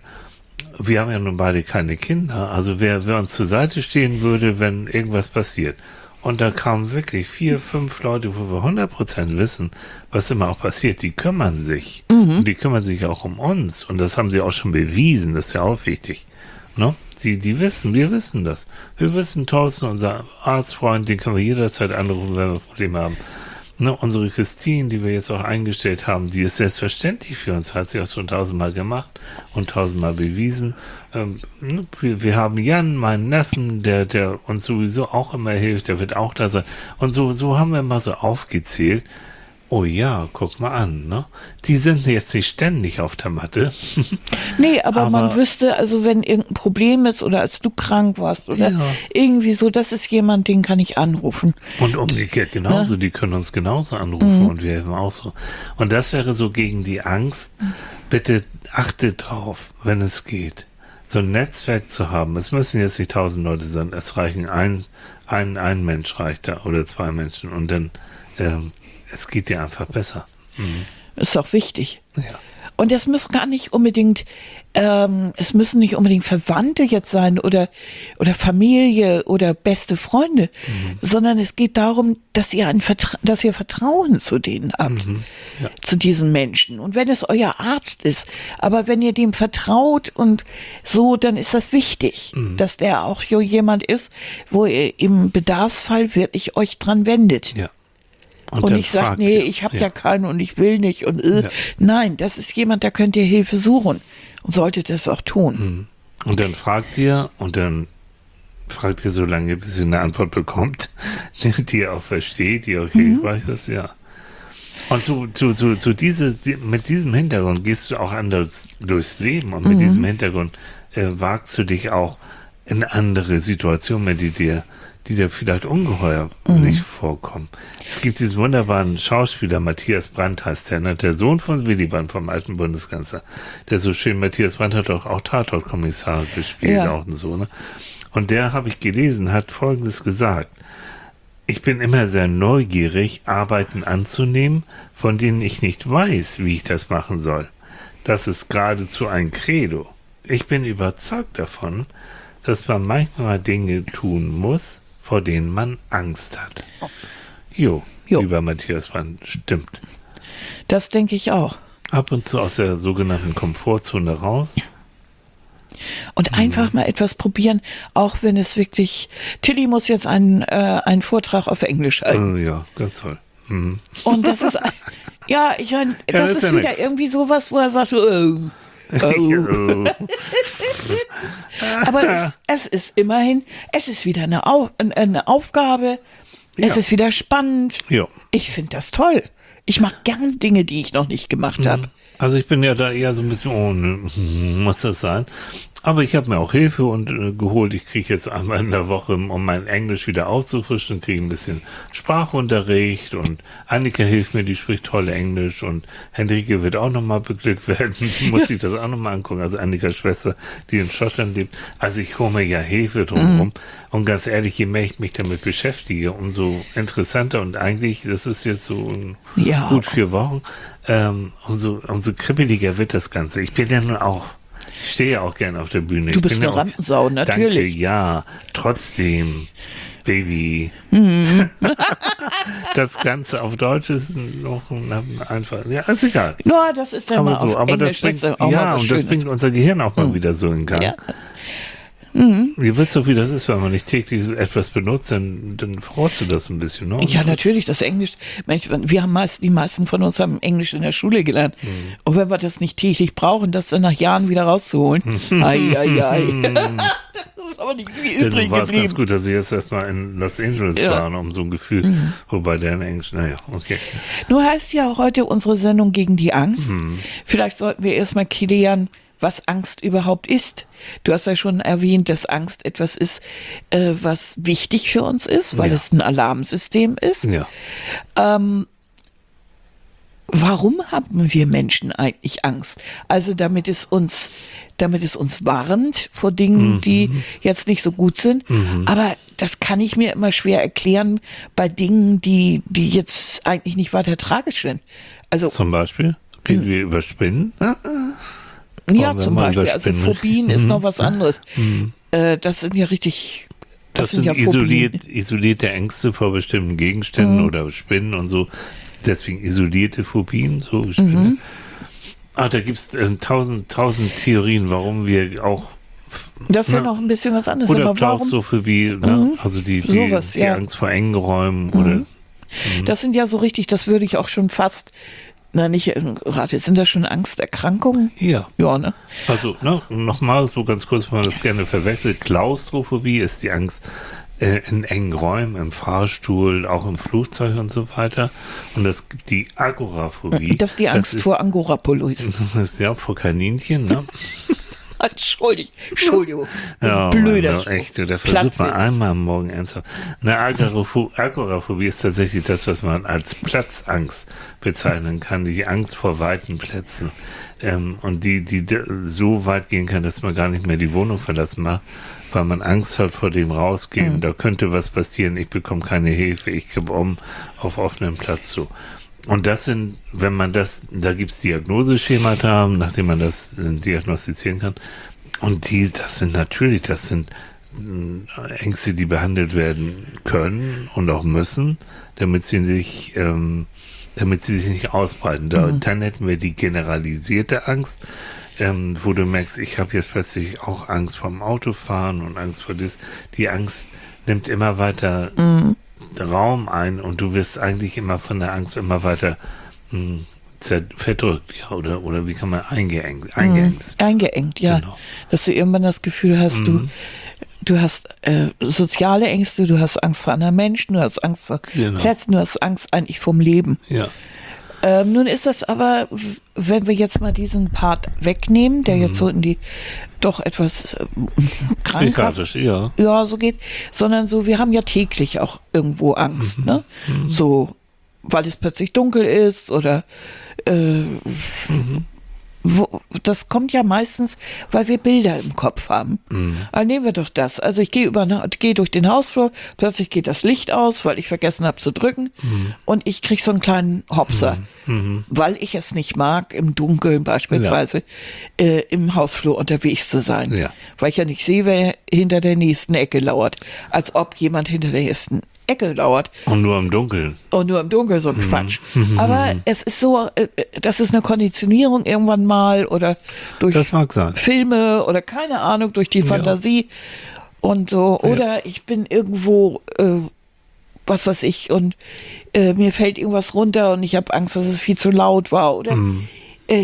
wir haben ja nun beide keine Kinder, also wer, wer uns zur Seite stehen würde, wenn irgendwas passiert. Und da kamen wirklich vier, fünf Leute, wo wir hundert Prozent wissen, was immer auch passiert, die kümmern sich. Mhm. Und die kümmern sich auch um uns. Und das haben sie auch schon bewiesen, das ist ja auch wichtig. Ne? Die, die wissen, wir wissen das. Wir wissen, Thorsten, unser Arztfreund, den können wir jederzeit anrufen, wenn wir Probleme haben. Ne, unsere Christine, die wir jetzt auch eingestellt haben, die ist selbstverständlich für uns, hat sie auch schon tausendmal gemacht und tausendmal bewiesen. Ähm, wir, wir haben Jan, meinen Neffen, der, der uns sowieso auch immer hilft, der wird auch da sein. Und so, so haben wir mal so aufgezählt. Oh ja, guck mal an, ne? Die sind jetzt nicht ständig auf der Matte. Nee, aber, aber man wüsste, also wenn irgendein Problem ist oder als du krank warst oder ja. irgendwie so, das ist jemand, den kann ich anrufen. Und umgekehrt genauso, ja. Die können uns genauso anrufen mhm. und wir helfen auch so. Und das wäre so gegen die Angst. Bitte achte drauf, wenn es geht, so ein Netzwerk zu haben. Es müssen jetzt nicht tausend Leute sein, es reichen ein, ein, ein Mensch reicht da oder zwei Menschen und dann ähm, es geht dir einfach besser. Mhm. Ist auch wichtig. Ja. Und es muss gar nicht unbedingt, ähm, es müssen nicht unbedingt Verwandte jetzt sein oder, oder Familie oder beste Freunde, mhm. sondern es geht darum, dass ihr, ein Vertra- dass ihr Vertrauen zu denen habt, mhm. ja. zu diesen Menschen. Und wenn es euer Arzt ist, aber wenn ihr dem vertraut und so, dann ist das wichtig, mhm. dass der auch so jemand ist, wo ihr im Bedarfsfall wirklich euch dran wendet. Ja. Und, und ich sage, nee, ich habe ja. ja keinen und ich will nicht. Und äh, ja. Nein, das ist jemand, da könnt ihr Hilfe suchen und solltet das auch tun. Und dann fragt ihr und dann fragt ihr so lange, bis ihr eine Antwort bekommt, die ihr auch versteht, die auch hilfreich ist, ja. Und zu, zu, zu, zu diese, die, mit diesem Hintergrund gehst du auch anders durchs Leben und mit mhm. diesem Hintergrund äh, wagst du dich auch in andere Situationen, die dir die dir vielleicht ungeheuer mhm. nicht vorkommen. Es gibt diesen wunderbaren Schauspieler, Matthias Brandt heißt der, ne? Der Sohn von Willy Brandt, vom alten Bundeskanzler. Der so schön, Matthias Brandt hat doch auch Tatortkommissar gespielt, ja. auch und so, ne? Und der, habe ich gelesen, hat Folgendes gesagt: Ich bin immer sehr neugierig, Arbeiten anzunehmen, von denen ich nicht weiß, wie ich das machen soll. Das ist geradezu ein Credo. Ich bin überzeugt davon, dass man manchmal Dinge tun muss, vor denen man Angst hat. Jo, jo. Lieber Matthias Brandt, stimmt. Das denke ich auch. Ab und zu aus der sogenannten Komfortzone raus. Und einfach mhm. mal etwas probieren, auch wenn es wirklich... Tilly muss jetzt einen, äh, einen Vortrag auf Englisch halten. Äh, ja, ganz toll. Mhm. Und das ist... Ja, ich meine, das, ja, das ist ja wieder nix. Irgendwie sowas, wo er sagt, oh, Oh. Aber es, es ist immerhin, es ist wieder eine, Au, eine Aufgabe, ja. Es ist wieder spannend. Ja. Ich finde das toll. Ich mache gern Dinge, die ich noch nicht gemacht habe. Also ich bin ja da eher so ein bisschen, oh, ne, muss das sein? Aber ich habe mir auch Hilfe und äh, geholt. Ich kriege jetzt einmal in der Woche, um mein Englisch wieder aufzufrischen, kriege ein bisschen Sprachunterricht und Annika hilft mir, die spricht toll Englisch und Henrike wird auch nochmal beglückt werden. Sie muss sich das auch nochmal angucken. Also Annikas Schwester, die in Schottland lebt. Also ich hole mir ja Hilfe drumherum. Mhm. Und ganz ehrlich, je mehr ich mich damit beschäftige, umso interessanter und eigentlich, das ist jetzt so ein, ja, gut vier Wochen, ähm, umso, umso kribbeliger wird das Ganze. Ich bin ja nun auch Ich stehe ja auch gerne auf der Bühne. Du bist ich eine Rampensau, auch, natürlich. Danke, ja. Trotzdem, Baby. Mhm. Das Ganze auf Deutsch ist noch einfach, ja, ist egal. Ja, das ist ja aber mal so, auf aber Englisch, das bringt, das auch ja, und das bringt unser Gehirn auch mal mhm. wieder so in Gang. Ja. Mhm. Ihr wisst doch, wie das ist, wenn man nicht täglich etwas benutzt, dann, dann freust du das ein bisschen, ne? Ja, natürlich, das Englisch, wir haben meist, die meisten von uns haben Englisch in der Schule gelernt. Mhm. Und wenn wir das nicht täglich brauchen, das dann nach Jahren wieder rauszuholen, ai, ai, ai. Das ist aber nicht viel übrig geblieben. War es ganz gut, dass sie jetzt erstmal in Los Angeles ja. waren, um so ein Gefühl, mhm. wobei der in Englisch, naja, okay. Nur heißt ja heute unsere Sendung gegen die Angst. Mhm. Vielleicht sollten wir erstmal klären, was Angst überhaupt ist. Du hast ja schon erwähnt, dass Angst etwas ist, äh, was wichtig für uns ist, weil Ja. es ein Alarmsystem ist. Ja. Ähm, warum haben wir Menschen eigentlich Angst? Also damit es uns, damit es uns warnt vor Dingen, Mhm. die jetzt nicht so gut sind. Mhm. Aber das kann ich mir immer schwer erklären bei Dingen, die, die jetzt eigentlich nicht weiter tragisch sind. Also Zum Beispiel? Reden wir über Spinnen? ja, wenn zum man Beispiel. über Also Spinnen- Phobien ist Mhm. noch was anderes. Mhm. Äh, das sind ja richtig. Das, Das, sind, sind ja Phobien. isoliert, isolierte Ängste vor bestimmten Gegenständen Mhm. oder Spinnen und so. Deswegen isolierte Phobien, so Spinne. Mhm. Ah, da gibt es äh, tausend, tausend Theorien, warum wir auch. Das ist ja Na, noch ein bisschen was anderes. Oder Aber warum? Klaustrophobie, ne? Mhm. Also die, die, Sowas, die ja. Angst vor engen Räumen oder. Das sind ja so richtig, das würde ich auch schon fast, na nicht, äh, rate, sind das schon Angsterkrankungen? Ja. Ja, ne? Also, ne, nochmal so ganz kurz, wenn man das gerne verwechselt. Klaustrophobie ist die Angst äh, in engen Räumen, im Fahrstuhl, auch im Flugzeug und so weiter. Und es gibt die Agoraphobie. Das ist die Angst ist, vor Angora-Pullois. Das ist ja vor Kaninchen, ne? Entschuldigung, Entschuldigung. Ja, Blöder Mann, Spruch. echt, der versucht mal Plattwitz. einmal am Morgen ernsthaft. Eine Agoraphobie, Agoraphobie ist tatsächlich das, was man als Platzangst bezeichnen kann, die Angst vor weiten Plätzen. Ähm, und die, die de- so weit gehen kann, dass man gar nicht mehr die Wohnung verlassen mag, weil man Angst hat vor dem Rausgehen. Mhm. Da könnte was passieren, ich bekomme keine Hilfe, ich kippe um auf offenem Platz so. Und das sind, wenn man das, da gibt es Diagnoseschemata, nachdem man das äh, diagnostizieren kann. Und die, das sind natürlich, das sind äh, Ängste, die behandelt werden können und auch müssen, damit sie sich, ähm, damit sie sich nicht ausbreiten. Da, Mhm. Dann hätten wir die generalisierte Angst, ähm, wo du merkst, ich habe jetzt plötzlich auch Angst vorm Autofahren und Angst vor das. Die Angst nimmt immer weiter Mhm. Raum ein und du wirst eigentlich immer von der Angst immer weiter mh, zer- verdrückt, ja, oder, oder wie kann man eingeengt, eingeengt. Mhm. Eingeengt, ja. Genau. Dass du irgendwann das Gefühl hast, du, Mhm. du hast äh, soziale Ängste, du hast Angst vor anderen Menschen, du hast Angst vor Genau. Plätzen, du hast Angst eigentlich vom Leben. Ja. Ähm, nun ist das aber, w- wenn wir jetzt mal diesen Part wegnehmen, der jetzt so in die doch etwas äh, krankhaft, Psychiatrisch, ja. ja, so geht, sondern so, wir haben ja täglich auch irgendwo Angst, ne? So, weil es plötzlich dunkel ist oder äh, wo, das kommt ja meistens, weil wir Bilder im Kopf haben. Also nehmen wir doch das. Also ich gehe über, gehe durch den Hausflur, plötzlich geht das Licht aus, weil ich vergessen habe zu drücken und ich kriege so einen kleinen Hopser, weil ich es nicht mag, im Dunkeln beispielsweise äh, im Hausflur unterwegs zu sein. Ja. Weil ich ja nicht sehe, wer hinter der nächsten Ecke lauert. Als ob jemand hinter der nächsten Ecke lauert. Und nur im Dunkeln. Und nur im Dunkeln so ein Quatsch. Aber es ist so, äh, das ist eine Konditionierung irgendwann mal oder durch Das mag sein. Filme oder keine Ahnung, durch die Fantasie und so. Oder ich bin irgendwo, äh, was weiß ich, und äh, mir fällt irgendwas runter und ich habe Angst, dass es viel zu laut war. Oder äh,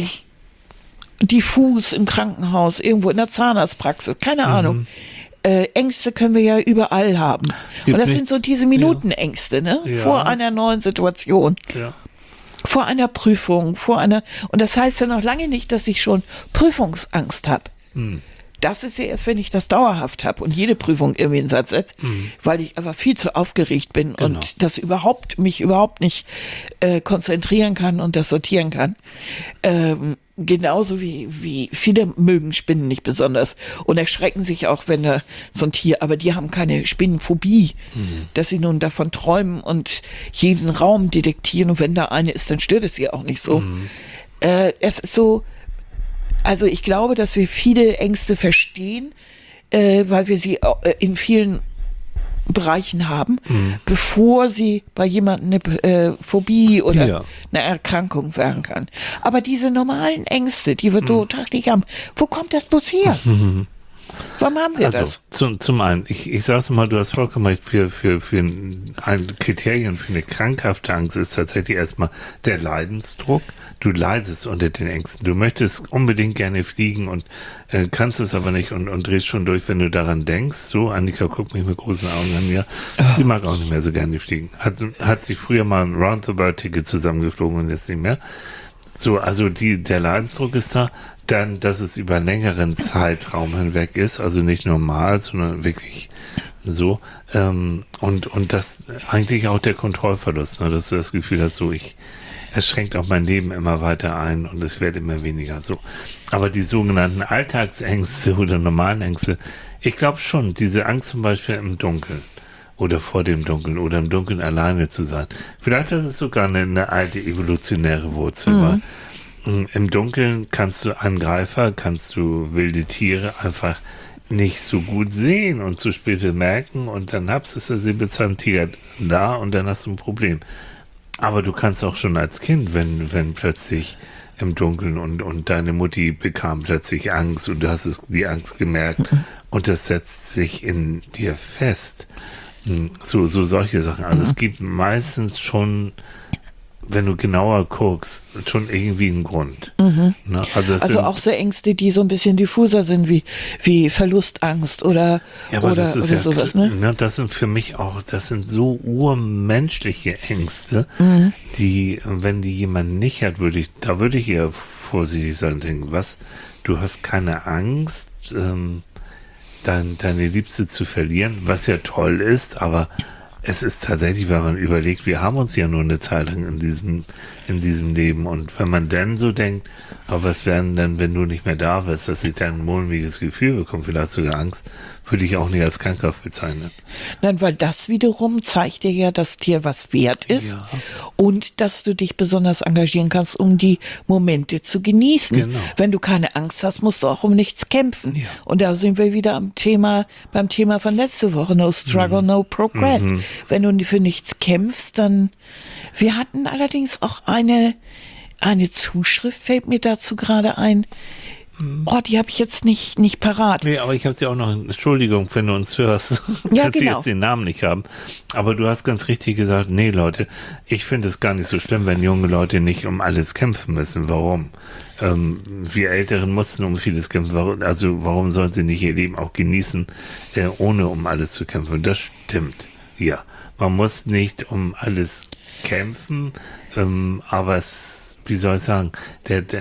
diffus im Krankenhaus, irgendwo in der Zahnarztpraxis, keine Ahnung. Äh, Ängste können wir ja überall haben. Gibt Und das sind nichts- so diese Minutenängste, ne? Ja. Vor einer neuen Situation, Ja. vor einer Prüfung, vor einer. Und das heißt ja noch lange nicht, dass ich schon Prüfungsangst habe. Hm. Das ist ja erst, wenn ich das dauerhaft habe und jede Prüfung irgendwie in den Satz setzt, weil ich aber viel zu aufgeregt bin Genau. und das überhaupt mich überhaupt nicht äh, konzentrieren kann und das sortieren kann. Ähm, genauso wie, wie viele mögen Spinnen nicht besonders und erschrecken sich auch, wenn da so ein Tier, aber die haben keine Spinnenphobie, dass sie nun davon träumen und jeden Raum detektieren und wenn da eine ist, dann stört es sie auch nicht so. Äh, es ist so, also ich glaube, dass wir viele Ängste verstehen, äh, weil wir sie äh, in vielen Bereichen haben, bevor sie bei jemandem eine äh, Phobie oder Ja. eine Erkrankung werden kann. Aber diese normalen Ängste, die wir so tagtäglich haben, wo kommt das bloß her? Warum haben wir Also, das? zum, zum einen, ich, ich sag's mal, du hast vollkommen recht, für, für, für ein, ein Kriterien für eine krankhafte Angst ist tatsächlich erstmal der Leidensdruck. Du leidest unter den Ängsten. Du möchtest unbedingt gerne fliegen und äh, kannst es aber nicht und, und drehst schon durch, wenn du daran denkst. So, Annika guckt mich mit großen Augen an mir. Sie mag auch nicht mehr so gerne fliegen. Hat, hat sich früher mal ein Roundabout-Ticket zusammengeflogen und jetzt nicht mehr. So, also die, der Leidensdruck ist da, dann, dass es über einen längeren Zeitraum hinweg ist, also nicht normal, sondern wirklich so, ähm, und, und das eigentlich auch der Kontrollverlust, ne, dass du das Gefühl hast, so ich, es schränkt auch mein Leben immer weiter ein und es wird immer weniger so. Aber die sogenannten Alltagsängste oder normalen Ängste, ich glaube schon, diese Angst zum Beispiel im Dunkeln oder vor dem Dunkeln oder im Dunkeln alleine zu sein. Vielleicht ist es sogar eine, eine alte evolutionäre Wurzel, mhm. weil im Dunkeln kannst du Angreifer, kannst du wilde Tiere einfach nicht so gut sehen und zu spät bemerken und dann habst du der Säbelzahntiger da und dann hast du ein Problem. Aber du kannst auch schon als Kind, wenn, wenn plötzlich im Dunkeln und, und deine Mutti bekam plötzlich Angst und du hast es, die Angst gemerkt mhm. und das setzt sich in dir fest. So, so solche Sachen. Also mhm. es gibt meistens schon, wenn du genauer guckst, schon irgendwie einen Grund. Mhm. Ne? Also, also sind, auch so Ängste, die so ein bisschen diffuser sind, wie, wie Verlustangst oder, ja, aber oder, das ist oder ja, sowas. Ne? Ne, das sind für mich auch, das sind so urmenschliche Ängste, mhm. die, wenn die jemand nicht hat, würde ich, da würde ich eher vorsichtig sein und denken, was, du hast keine Angst, ähm, dein, deine Liebste zu verlieren, was ja toll ist, aber es ist tatsächlich, wenn man überlegt, wir haben uns ja nur eine Zeit lang in diesem, in diesem Leben und wenn man dann so denkt, aber was werden denn, wenn du nicht mehr da bist, dass ich dann ein mulmiges Gefühl bekomme, vielleicht sogar Angst, würde ich auch nicht als krankhaft bezeichnen. Nein, weil das wiederum zeigt dir ja, dass dir was wert ist ja. und dass du dich besonders engagieren kannst, um die Momente zu genießen. Genau. Wenn du keine Angst hast, musst du auch um nichts kämpfen. Ja. Und da sind wir wieder am Thema, beim Thema von letzte Woche, no struggle, mhm. no progress. Mhm. Wenn du für nichts kämpfst, dann, wir hatten allerdings auch eine, eine Zuschrift, fällt mir dazu gerade ein. Oh, die habe ich jetzt nicht, nicht parat. Nee, aber ich habe sie auch noch, Entschuldigung, wenn du uns hörst, ja, dass genau. sie jetzt den Namen nicht haben. Aber du hast ganz richtig gesagt, nee Leute, ich finde es gar nicht so schlimm, wenn junge Leute nicht um alles kämpfen müssen. Warum? Ähm, wir Älteren mussten um vieles kämpfen. Warum, also warum sollen sie nicht ihr Leben auch genießen, äh, ohne um alles zu kämpfen? Das stimmt, ja. Man muss nicht um alles kämpfen, ähm, aber es, wie soll ich sagen, der, der,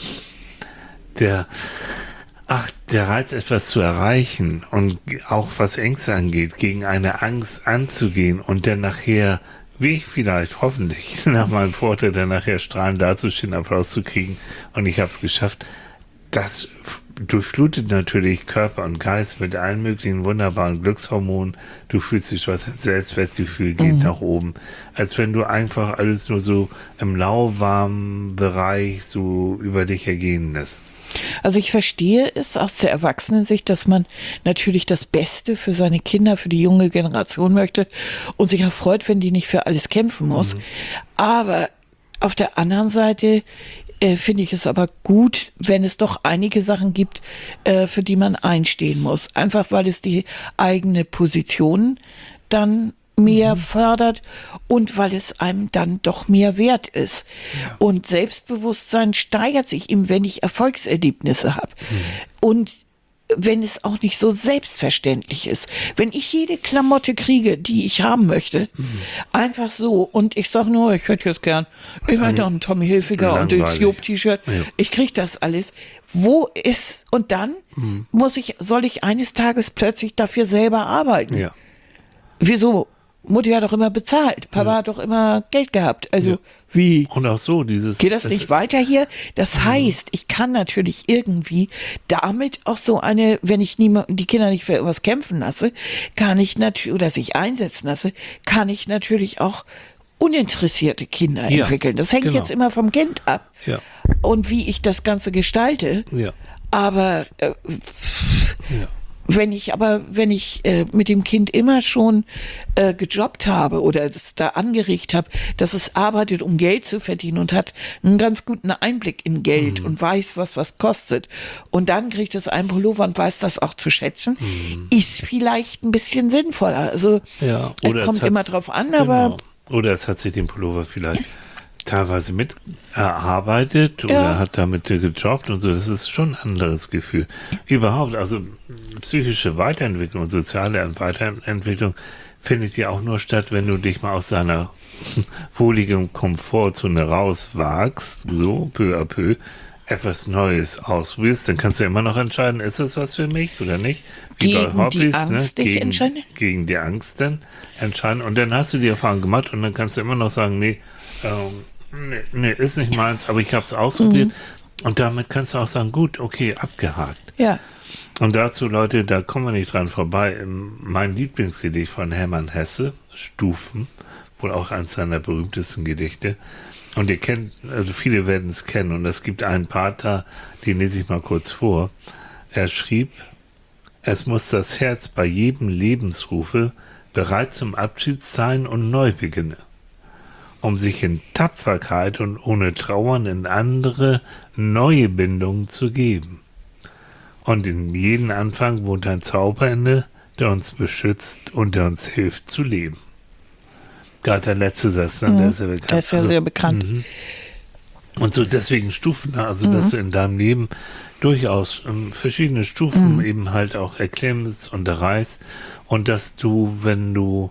der, ach, der Reiz, etwas zu erreichen und auch was Ängste angeht, gegen eine Angst anzugehen und dann nachher, wie ich vielleicht, hoffentlich, nach meinem Vorteil, dann nachher strahlend dazustehen, Applaus zu kriegen und ich habe es geschafft, das durchflutet natürlich Körper und Geist mit allen möglichen wunderbaren Glückshormonen. Du fühlst dich was, dein Selbstwertgefühl geht mhm. nach oben. Als wenn du einfach alles nur so im lauwarmen Bereich so über dich ergehen lässt. Also ich verstehe es aus der Erwachsenensicht, dass man natürlich das Beste für seine Kinder, für die junge Generation möchte und sich auch freut, wenn die nicht für alles kämpfen muss. Mhm. Aber auf der anderen Seite Äh, finde ich es aber gut, wenn es doch einige Sachen gibt, äh, für die man einstehen muss. Einfach weil es die eigene Position dann mehr mhm. fördert und weil es einem dann doch mehr wert ist. Ja. Und Selbstbewusstsein steigert sich eben, wenn ich Erfolgserlebnisse habe. Mhm. Und wenn es auch nicht so selbstverständlich ist. Wenn ich jede Klamotte kriege, die ich haben möchte, mhm. einfach so, und ich sage nur, ich hätte jetzt gern, ich hätte noch einen Tommy Hilfiger und ein Job-T-Shirt, ja. ich kriege das alles. Wo ist, und dann mhm. muss ich, soll ich eines Tages plötzlich dafür selber arbeiten? Ja. Wieso? Mutti hat doch immer bezahlt. Papa ja. hat doch immer Geld gehabt. Also, ja. wie? Und auch so, dieses. Geht das, das nicht weiter hier? Das heißt, ich kann natürlich irgendwie damit auch so eine, wenn ich niemanden, die Kinder nicht für irgendwas kämpfen lasse, kann ich natürlich, oder sich einsetzen lasse, kann ich natürlich auch uninteressierte Kinder ja, entwickeln. Das hängt genau. jetzt immer vom Kind ab. Ja. Und wie ich das Ganze gestalte. Ja. Aber, äh, ja. Wenn ich aber, wenn ich äh, mit dem Kind immer schon äh, gejobbt habe oder es da angeregt habe, dass es arbeitet, um Geld zu verdienen und hat einen ganz guten Einblick in Geld mhm. und weiß, was was kostet. Und dann kriegt es einen Pullover und weiß das auch zu schätzen, mhm. ist vielleicht ein bisschen sinnvoller. Also ja. es kommt immer drauf an, aber... Genau. Oder es hat sich den Pullover vielleicht teilweise mit erarbeitet oder ja. hat damit gejobbt und so. Das ist schon ein anderes Gefühl. Überhaupt, also psychische Weiterentwicklung und soziale Weiterentwicklung findet ja auch nur statt, wenn du dich mal aus deiner wohligen Komfortzone rauswagst, so peu à peu, etwas Neues ausprobierst, dann kannst du immer noch entscheiden, ist das was für mich oder nicht? Wie Gegen bei Hobbys, die Angst ne? dich gegen, entscheiden? gegen die Angst dann entscheiden. Und dann hast du die Erfahrung gemacht und dann kannst du immer noch sagen, nee, ähm, nee, nee ist nicht meins, aber ich habe es ausprobiert. Mhm. Und damit kannst du auch sagen, gut, okay, abgehakt. Ja. Und dazu, Leute, da kommen wir nicht dran vorbei. Mein Lieblingsgedicht von Hermann Hesse, Stufen, wohl auch eines seiner berühmtesten Gedichte. Und ihr kennt, also viele werden es kennen. Und es gibt einen Part da, den lese ich mal kurz vor. Er schrieb, es muss das Herz bei jedem Lebensrufe bereit zum Abschied sein und neu beginne, um sich in Tapferkeit und ohne Trauern in andere neue Bindungen zu geben. Und in jedem Anfang wohnt ein Zauberende, der uns beschützt und der uns hilft zu leben. Gerade der letzte Satz, ne? Mhm. Der ist ja bekannt. Der ist ja also, sehr bekannt. Mhm. Und so deswegen Stufen, ne? Also dass Mhm. du in deinem Leben durchaus ähm, verschiedene Stufen Mhm. eben halt auch erklemmst und erreichst und dass du, wenn du,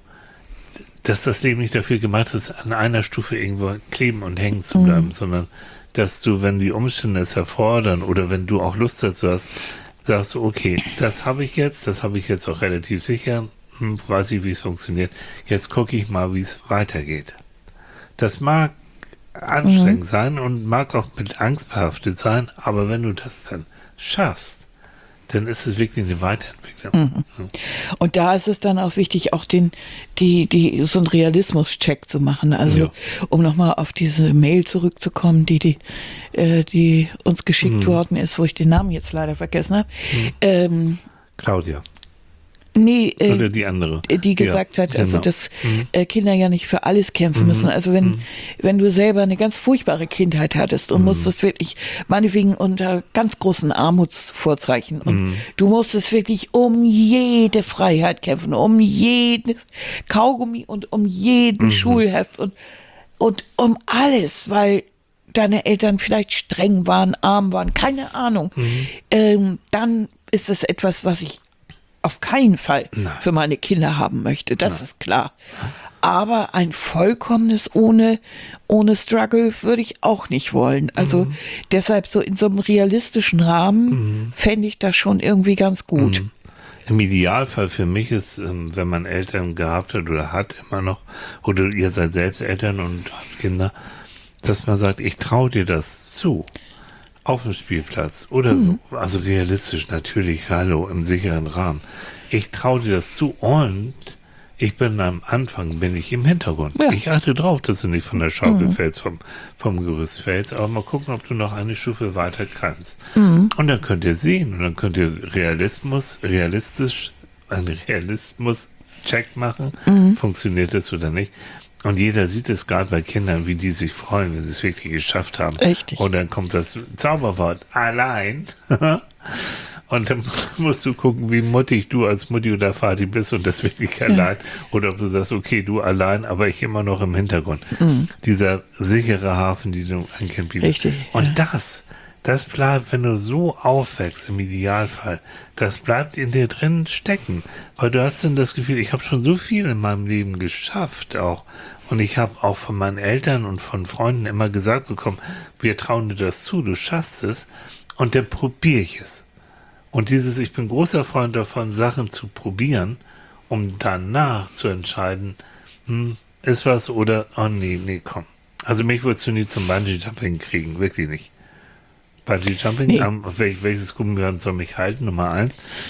dass das Leben nicht dafür gemacht ist, an einer Stufe irgendwo kleben und hängen zu bleiben, mhm. sondern dass du, wenn die Umstände es erfordern oder wenn du auch Lust dazu hast, sagst du, okay, das habe ich jetzt, das habe ich jetzt auch relativ sicher, hm, weiß ich, wie es funktioniert, jetzt gucke ich mal, wie es weitergeht. Das mag anstrengend mhm. sein und mag auch mit Angst behaftet sein, aber wenn du das dann schaffst, dann ist es wirklich eine Weiterentwicklung. Mhm. Ja. Und da ist es dann auch wichtig, auch den, die, die, so einen Realismus-Check zu machen. Also, ja. um nochmal auf diese Mail zurückzukommen, die, die, äh, die uns geschickt mhm. worden ist, wo ich den Namen jetzt leider vergessen habe. Mhm. Ähm, Claudia. Nee, äh, oder die andere. Die gesagt ja, hat, also genau. dass mhm. äh, Kinder ja nicht für alles kämpfen mhm. müssen. Also wenn, mhm. wenn du selber eine ganz furchtbare Kindheit hattest und mhm. musstest wirklich, meinetwegen unter ganz großen Armutsvorzeichen und mhm. du musstest wirklich um jede Freiheit kämpfen, um jeden Kaugummi und um jeden mhm. Schulheft und, und um alles, weil deine Eltern vielleicht streng waren, arm waren, keine Ahnung. Mhm. Ähm, dann ist es etwas, was ich auf keinen Fall Nein. für meine Kinder haben möchte, das Nein. ist klar. Aber ein vollkommenes ohne, ohne Struggle würde ich auch nicht wollen. Also mhm. deshalb so in so einem realistischen Rahmen mhm. fände ich das schon irgendwie ganz gut. Mhm. Im Idealfall für mich ist, wenn man Eltern gehabt hat oder hat immer noch, oder ihr seid selbst Eltern und habt Kinder, dass man sagt, ich traue dir das zu. Auf dem Spielplatz oder mhm. also realistisch natürlich, hallo, im sicheren Rahmen. Ich traue dir das zu und ich bin am Anfang, bin ich im Hintergrund. Ja. Ich achte drauf, dass du nicht von der Schaukel mhm. fällst, vom, vom Gerüst fällst, aber mal gucken, ob du noch eine Stufe weiter kannst. Mhm. Und dann könnt ihr sehen und dann könnt ihr Realismus, realistisch, einen Realismus-Check machen, mhm. funktioniert das oder nicht. Und jeder sieht es gerade bei Kindern, wie die sich freuen, wenn sie es wirklich geschafft haben. Richtig. Und dann kommt das Zauberwort allein. Und dann musst du gucken, wie mutig du als Mutti oder Vati bist und das wirklich ja. allein. Oder ob du sagst, okay, du allein, aber ich immer noch im Hintergrund. Mhm. Dieser sichere Hafen, den du ein Kind bietest. Richtig. Und ja. das, das bleibt, wenn du so aufwächst, im Idealfall, das bleibt in dir drin stecken. Weil du hast dann das Gefühl, ich habe schon so viel in meinem Leben geschafft auch. Und ich habe auch von meinen Eltern und von Freunden immer gesagt bekommen, wir trauen dir das zu, du schaffst es. Und dann probiere ich es. Und dieses, ich bin großer Freund davon, Sachen zu probieren, um danach zu entscheiden, hm, ist was oder, oh nee, nee, komm. Also mich würdest du nie zum Bungee-Jumping kriegen, wirklich nicht. Bungee-Jumping, nee. ähm, wel, welches Gummiband soll mich halten, Nummer eins.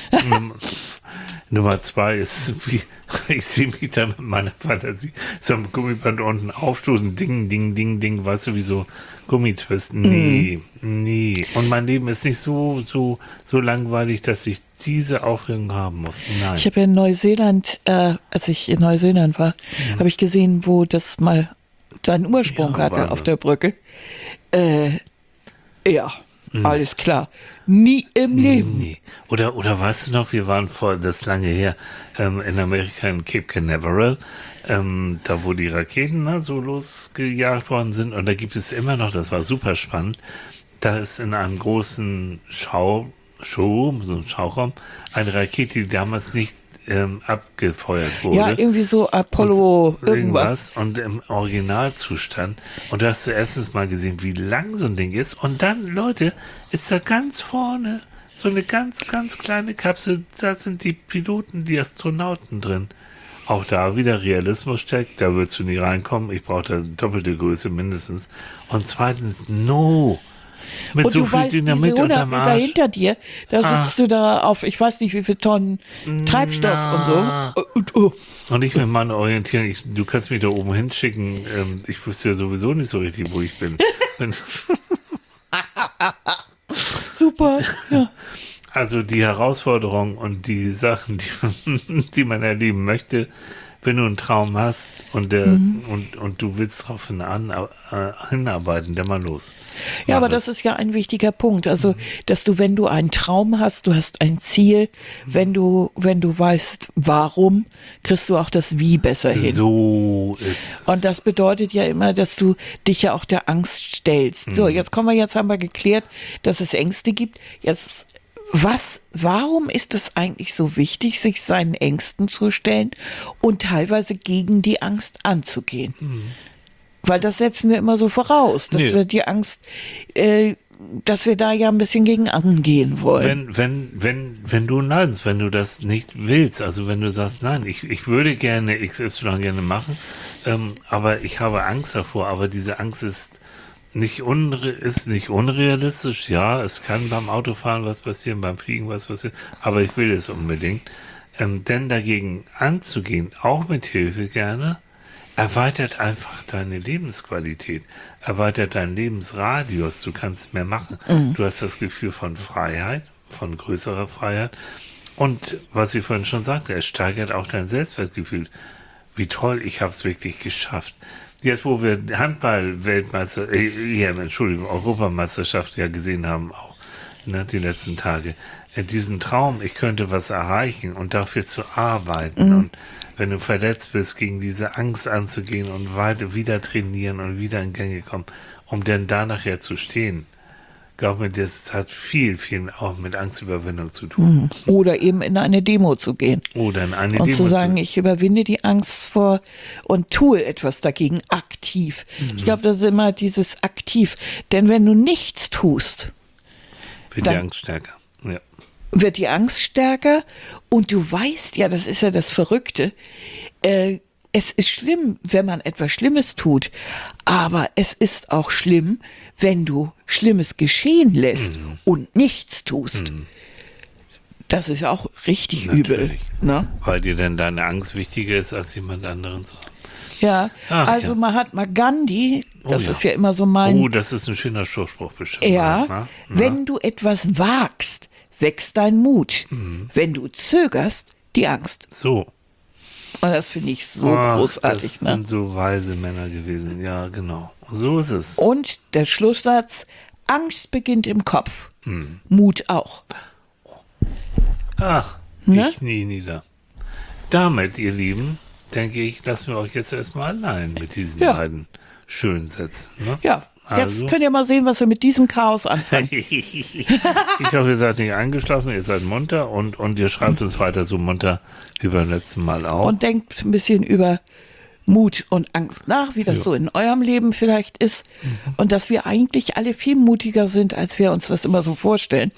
Nummer zwei ist, wie, ich sehe mich da mit meiner Fantasie so am Gummiband unten aufstoßen, ding, ding, ding, ding, weißt du, wie so Gummitwist. Nee, mm. nee. Und mein Leben ist nicht so, so, so langweilig, dass ich diese Aufregung haben muss. Nein. Ich habe ja in Neuseeland, äh, als ich in Neuseeland war, mhm. habe ich gesehen, wo das mal seinen Ursprung ja, hatte Wahnsinn. Auf der Brücke. Äh, ja. Alles klar. Nie im Leben. Nee. Oder, oder weißt du noch, wir waren vor, das ist lange her, ähm, in Amerika in Cape Canaveral, ähm, da wo die Raketen ne, so losgejagt worden sind. Und da gibt es immer noch, das war super spannend, da ist in einem großen Schau, Showroom, so ein Schauraum, eine Rakete, die damals nicht ähm, abgefeuert wurde. Ja, irgendwie so Apollo und, irgendwas. Und im Originalzustand. Und da hast du erstens mal gesehen, wie lang so ein Ding ist. Und dann, Leute, ist da ganz vorne so eine ganz, ganz kleine Kapsel. Da sind die Piloten, die Astronauten drin. Auch da wieder Realismus steckt. Da würdest du nie reinkommen. Ich brauche da doppelte Größe mindestens. Und zweitens, no. Mit Und so du viel weißt, diese Dynamit hundert unterm Meter Arsch. hinter dir, da Ah. sitzt du da auf, ich weiß nicht wie viel Tonnen Treibstoff Na. und so. Und, oh. Und ich mit meiner Orientierung, ich, du kannst mich da oben hinschicken. Ähm, ich wüsste ja sowieso nicht so richtig, wo ich bin. Wenn- Super. Ja. Also die Herausforderung und die Sachen, die, die man erleben möchte, wenn du einen Traum hast und, der, Mhm. und, und du willst darauf hin, an, äh, hinarbeiten, dann mal los. Ja, Mach aber es. das ist ja ein wichtiger Punkt. Also, dass du, wenn du einen Traum hast, du hast ein Ziel, wenn du, wenn du weißt, warum, kriegst du auch das Wie besser hin. So ist es. Und das bedeutet ja immer, dass du dich ja auch der Angst stellst. So, jetzt kommen wir, jetzt haben wir geklärt, dass es Ängste gibt. Jetzt, was, warum ist es eigentlich so wichtig, sich seinen Ängsten zu stellen und teilweise gegen die Angst anzugehen? Weil das setzen wir immer so voraus, dass Nee. wir die Angst, äh, dass wir da ja ein bisschen gegen angehen wollen. Wenn, wenn, wenn, wenn du nein, wenn du das nicht willst, also wenn du sagst, nein, ich, ich würde gerne X Y gerne machen, ähm, aber ich habe Angst davor, aber diese Angst ist nicht, unre ist nicht unrealistisch. Ja, es kann beim Autofahren was passieren, beim Fliegen was passieren, aber ich will es unbedingt. Ähm, denn dagegen anzugehen, auch mit Hilfe gerne, erweitert einfach deine Lebensqualität, erweitert deinen Lebensradius, du kannst mehr machen. Du hast das Gefühl von Freiheit, von größerer Freiheit. Und was ich vorhin schon sagte, es steigert auch dein Selbstwertgefühl. Wie toll, ich habe es wirklich geschafft. Jetzt, wo wir Handball-Weltmeister, äh, ja, Entschuldigung, Europameisterschaft ja gesehen haben, auch ne, die letzten Tage, äh, diesen Traum, ich könnte was erreichen und dafür zu arbeiten und wenn du verletzt bist, gegen diese Angst anzugehen und weiter wieder trainieren und wieder in Gänge kommen, um dann da nachher zu stehen. Glaub mir, das hat viel, viel auch mit Angstüberwindung zu tun. Oder eben in eine Demo zu gehen. Oder in eine Und Demo zu sagen, zu ich überwinde die Angst vor und tue etwas dagegen aktiv. Ich glaube, das ist immer dieses aktiv. Denn wenn du nichts tust, wird die dann- Angst stärker. Ja. wird die Angst stärker und du weißt ja, das ist ja das Verrückte, äh, es ist schlimm, wenn man etwas Schlimmes tut, aber es ist auch schlimm, wenn du Schlimmes geschehen lässt Mhm. und nichts tust. Das ist ja auch richtig übel. Natürlich. Ne? Weil dir denn deine Angst wichtiger ist, als jemand anderen zu haben. Ja, Ach, also ja. Mahatma Gandhi, das Oh ja. ist ja immer so mein... Oh, das ist ein schöner Spruch bestimmt. Ja, Na? wenn du etwas wagst, wächst dein Mut. Mhm. Wenn du zögerst, die Angst. So. Und das finde ich so Ach, großartig. das Ne? sind so weise Männer gewesen. Ja, genau. So ist es. Und der Schlusssatz, Angst beginnt im Kopf, Hm. Mut auch. Ach, Ne? ich nie nieder. Damit, ihr Lieben, denke ich, lassen wir euch jetzt erstmal allein mit diesen Ja. beiden schönen Sätzen. Ne? Ja, Also. jetzt könnt ihr mal sehen, was wir mit diesem Chaos anfangen. Ich hoffe, ihr seid nicht eingeschlafen, ihr seid munter und, und ihr schreibt uns weiter so munter wie beim letzten Mal auch. Und denkt ein bisschen über Mut und Angst nach, wie das Ja. so in eurem Leben vielleicht ist. Und dass wir eigentlich alle viel mutiger sind, als wir uns das immer so vorstellen.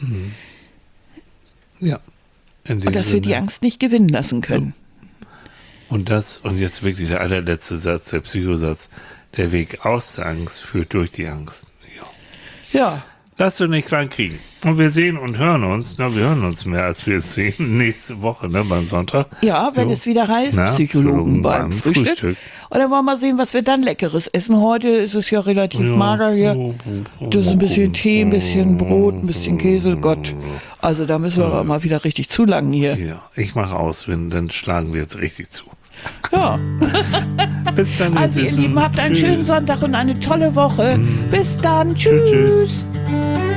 ja. In Und diesem dass wir die Sinne. Angst nicht gewinnen lassen können. Und das, und jetzt wirklich der allerletzte Satz, der Psychosatz. Der Weg aus der Angst führt durch die Angst. Ja. Ja, Lass du nicht klein kriegen. Und wir sehen und hören uns, na, wir hören uns mehr, als wir es sehen, nächste Woche, ne, beim Sonntag. ja, wenn Jo. es wieder heißt, Na, Psychologen beim Frühstück. Frühstück. Und dann wollen wir mal sehen, was wir dann Leckeres essen. Heute ist es ja relativ mager hier. Das ist ein bisschen Tee, ein bisschen Brot, ein bisschen Käse. Gott, also da müssen wir aber mal wieder richtig zulangen hier. Ja, ich mache aus, wenn, dann schlagen wir jetzt richtig zu. Ja. Bis dann, Also ihr Süßen. Lieben, habt einen Tschüss. schönen Sonntag und eine tolle Woche. Bis dann. Tschüss, Tschüss. tschüss.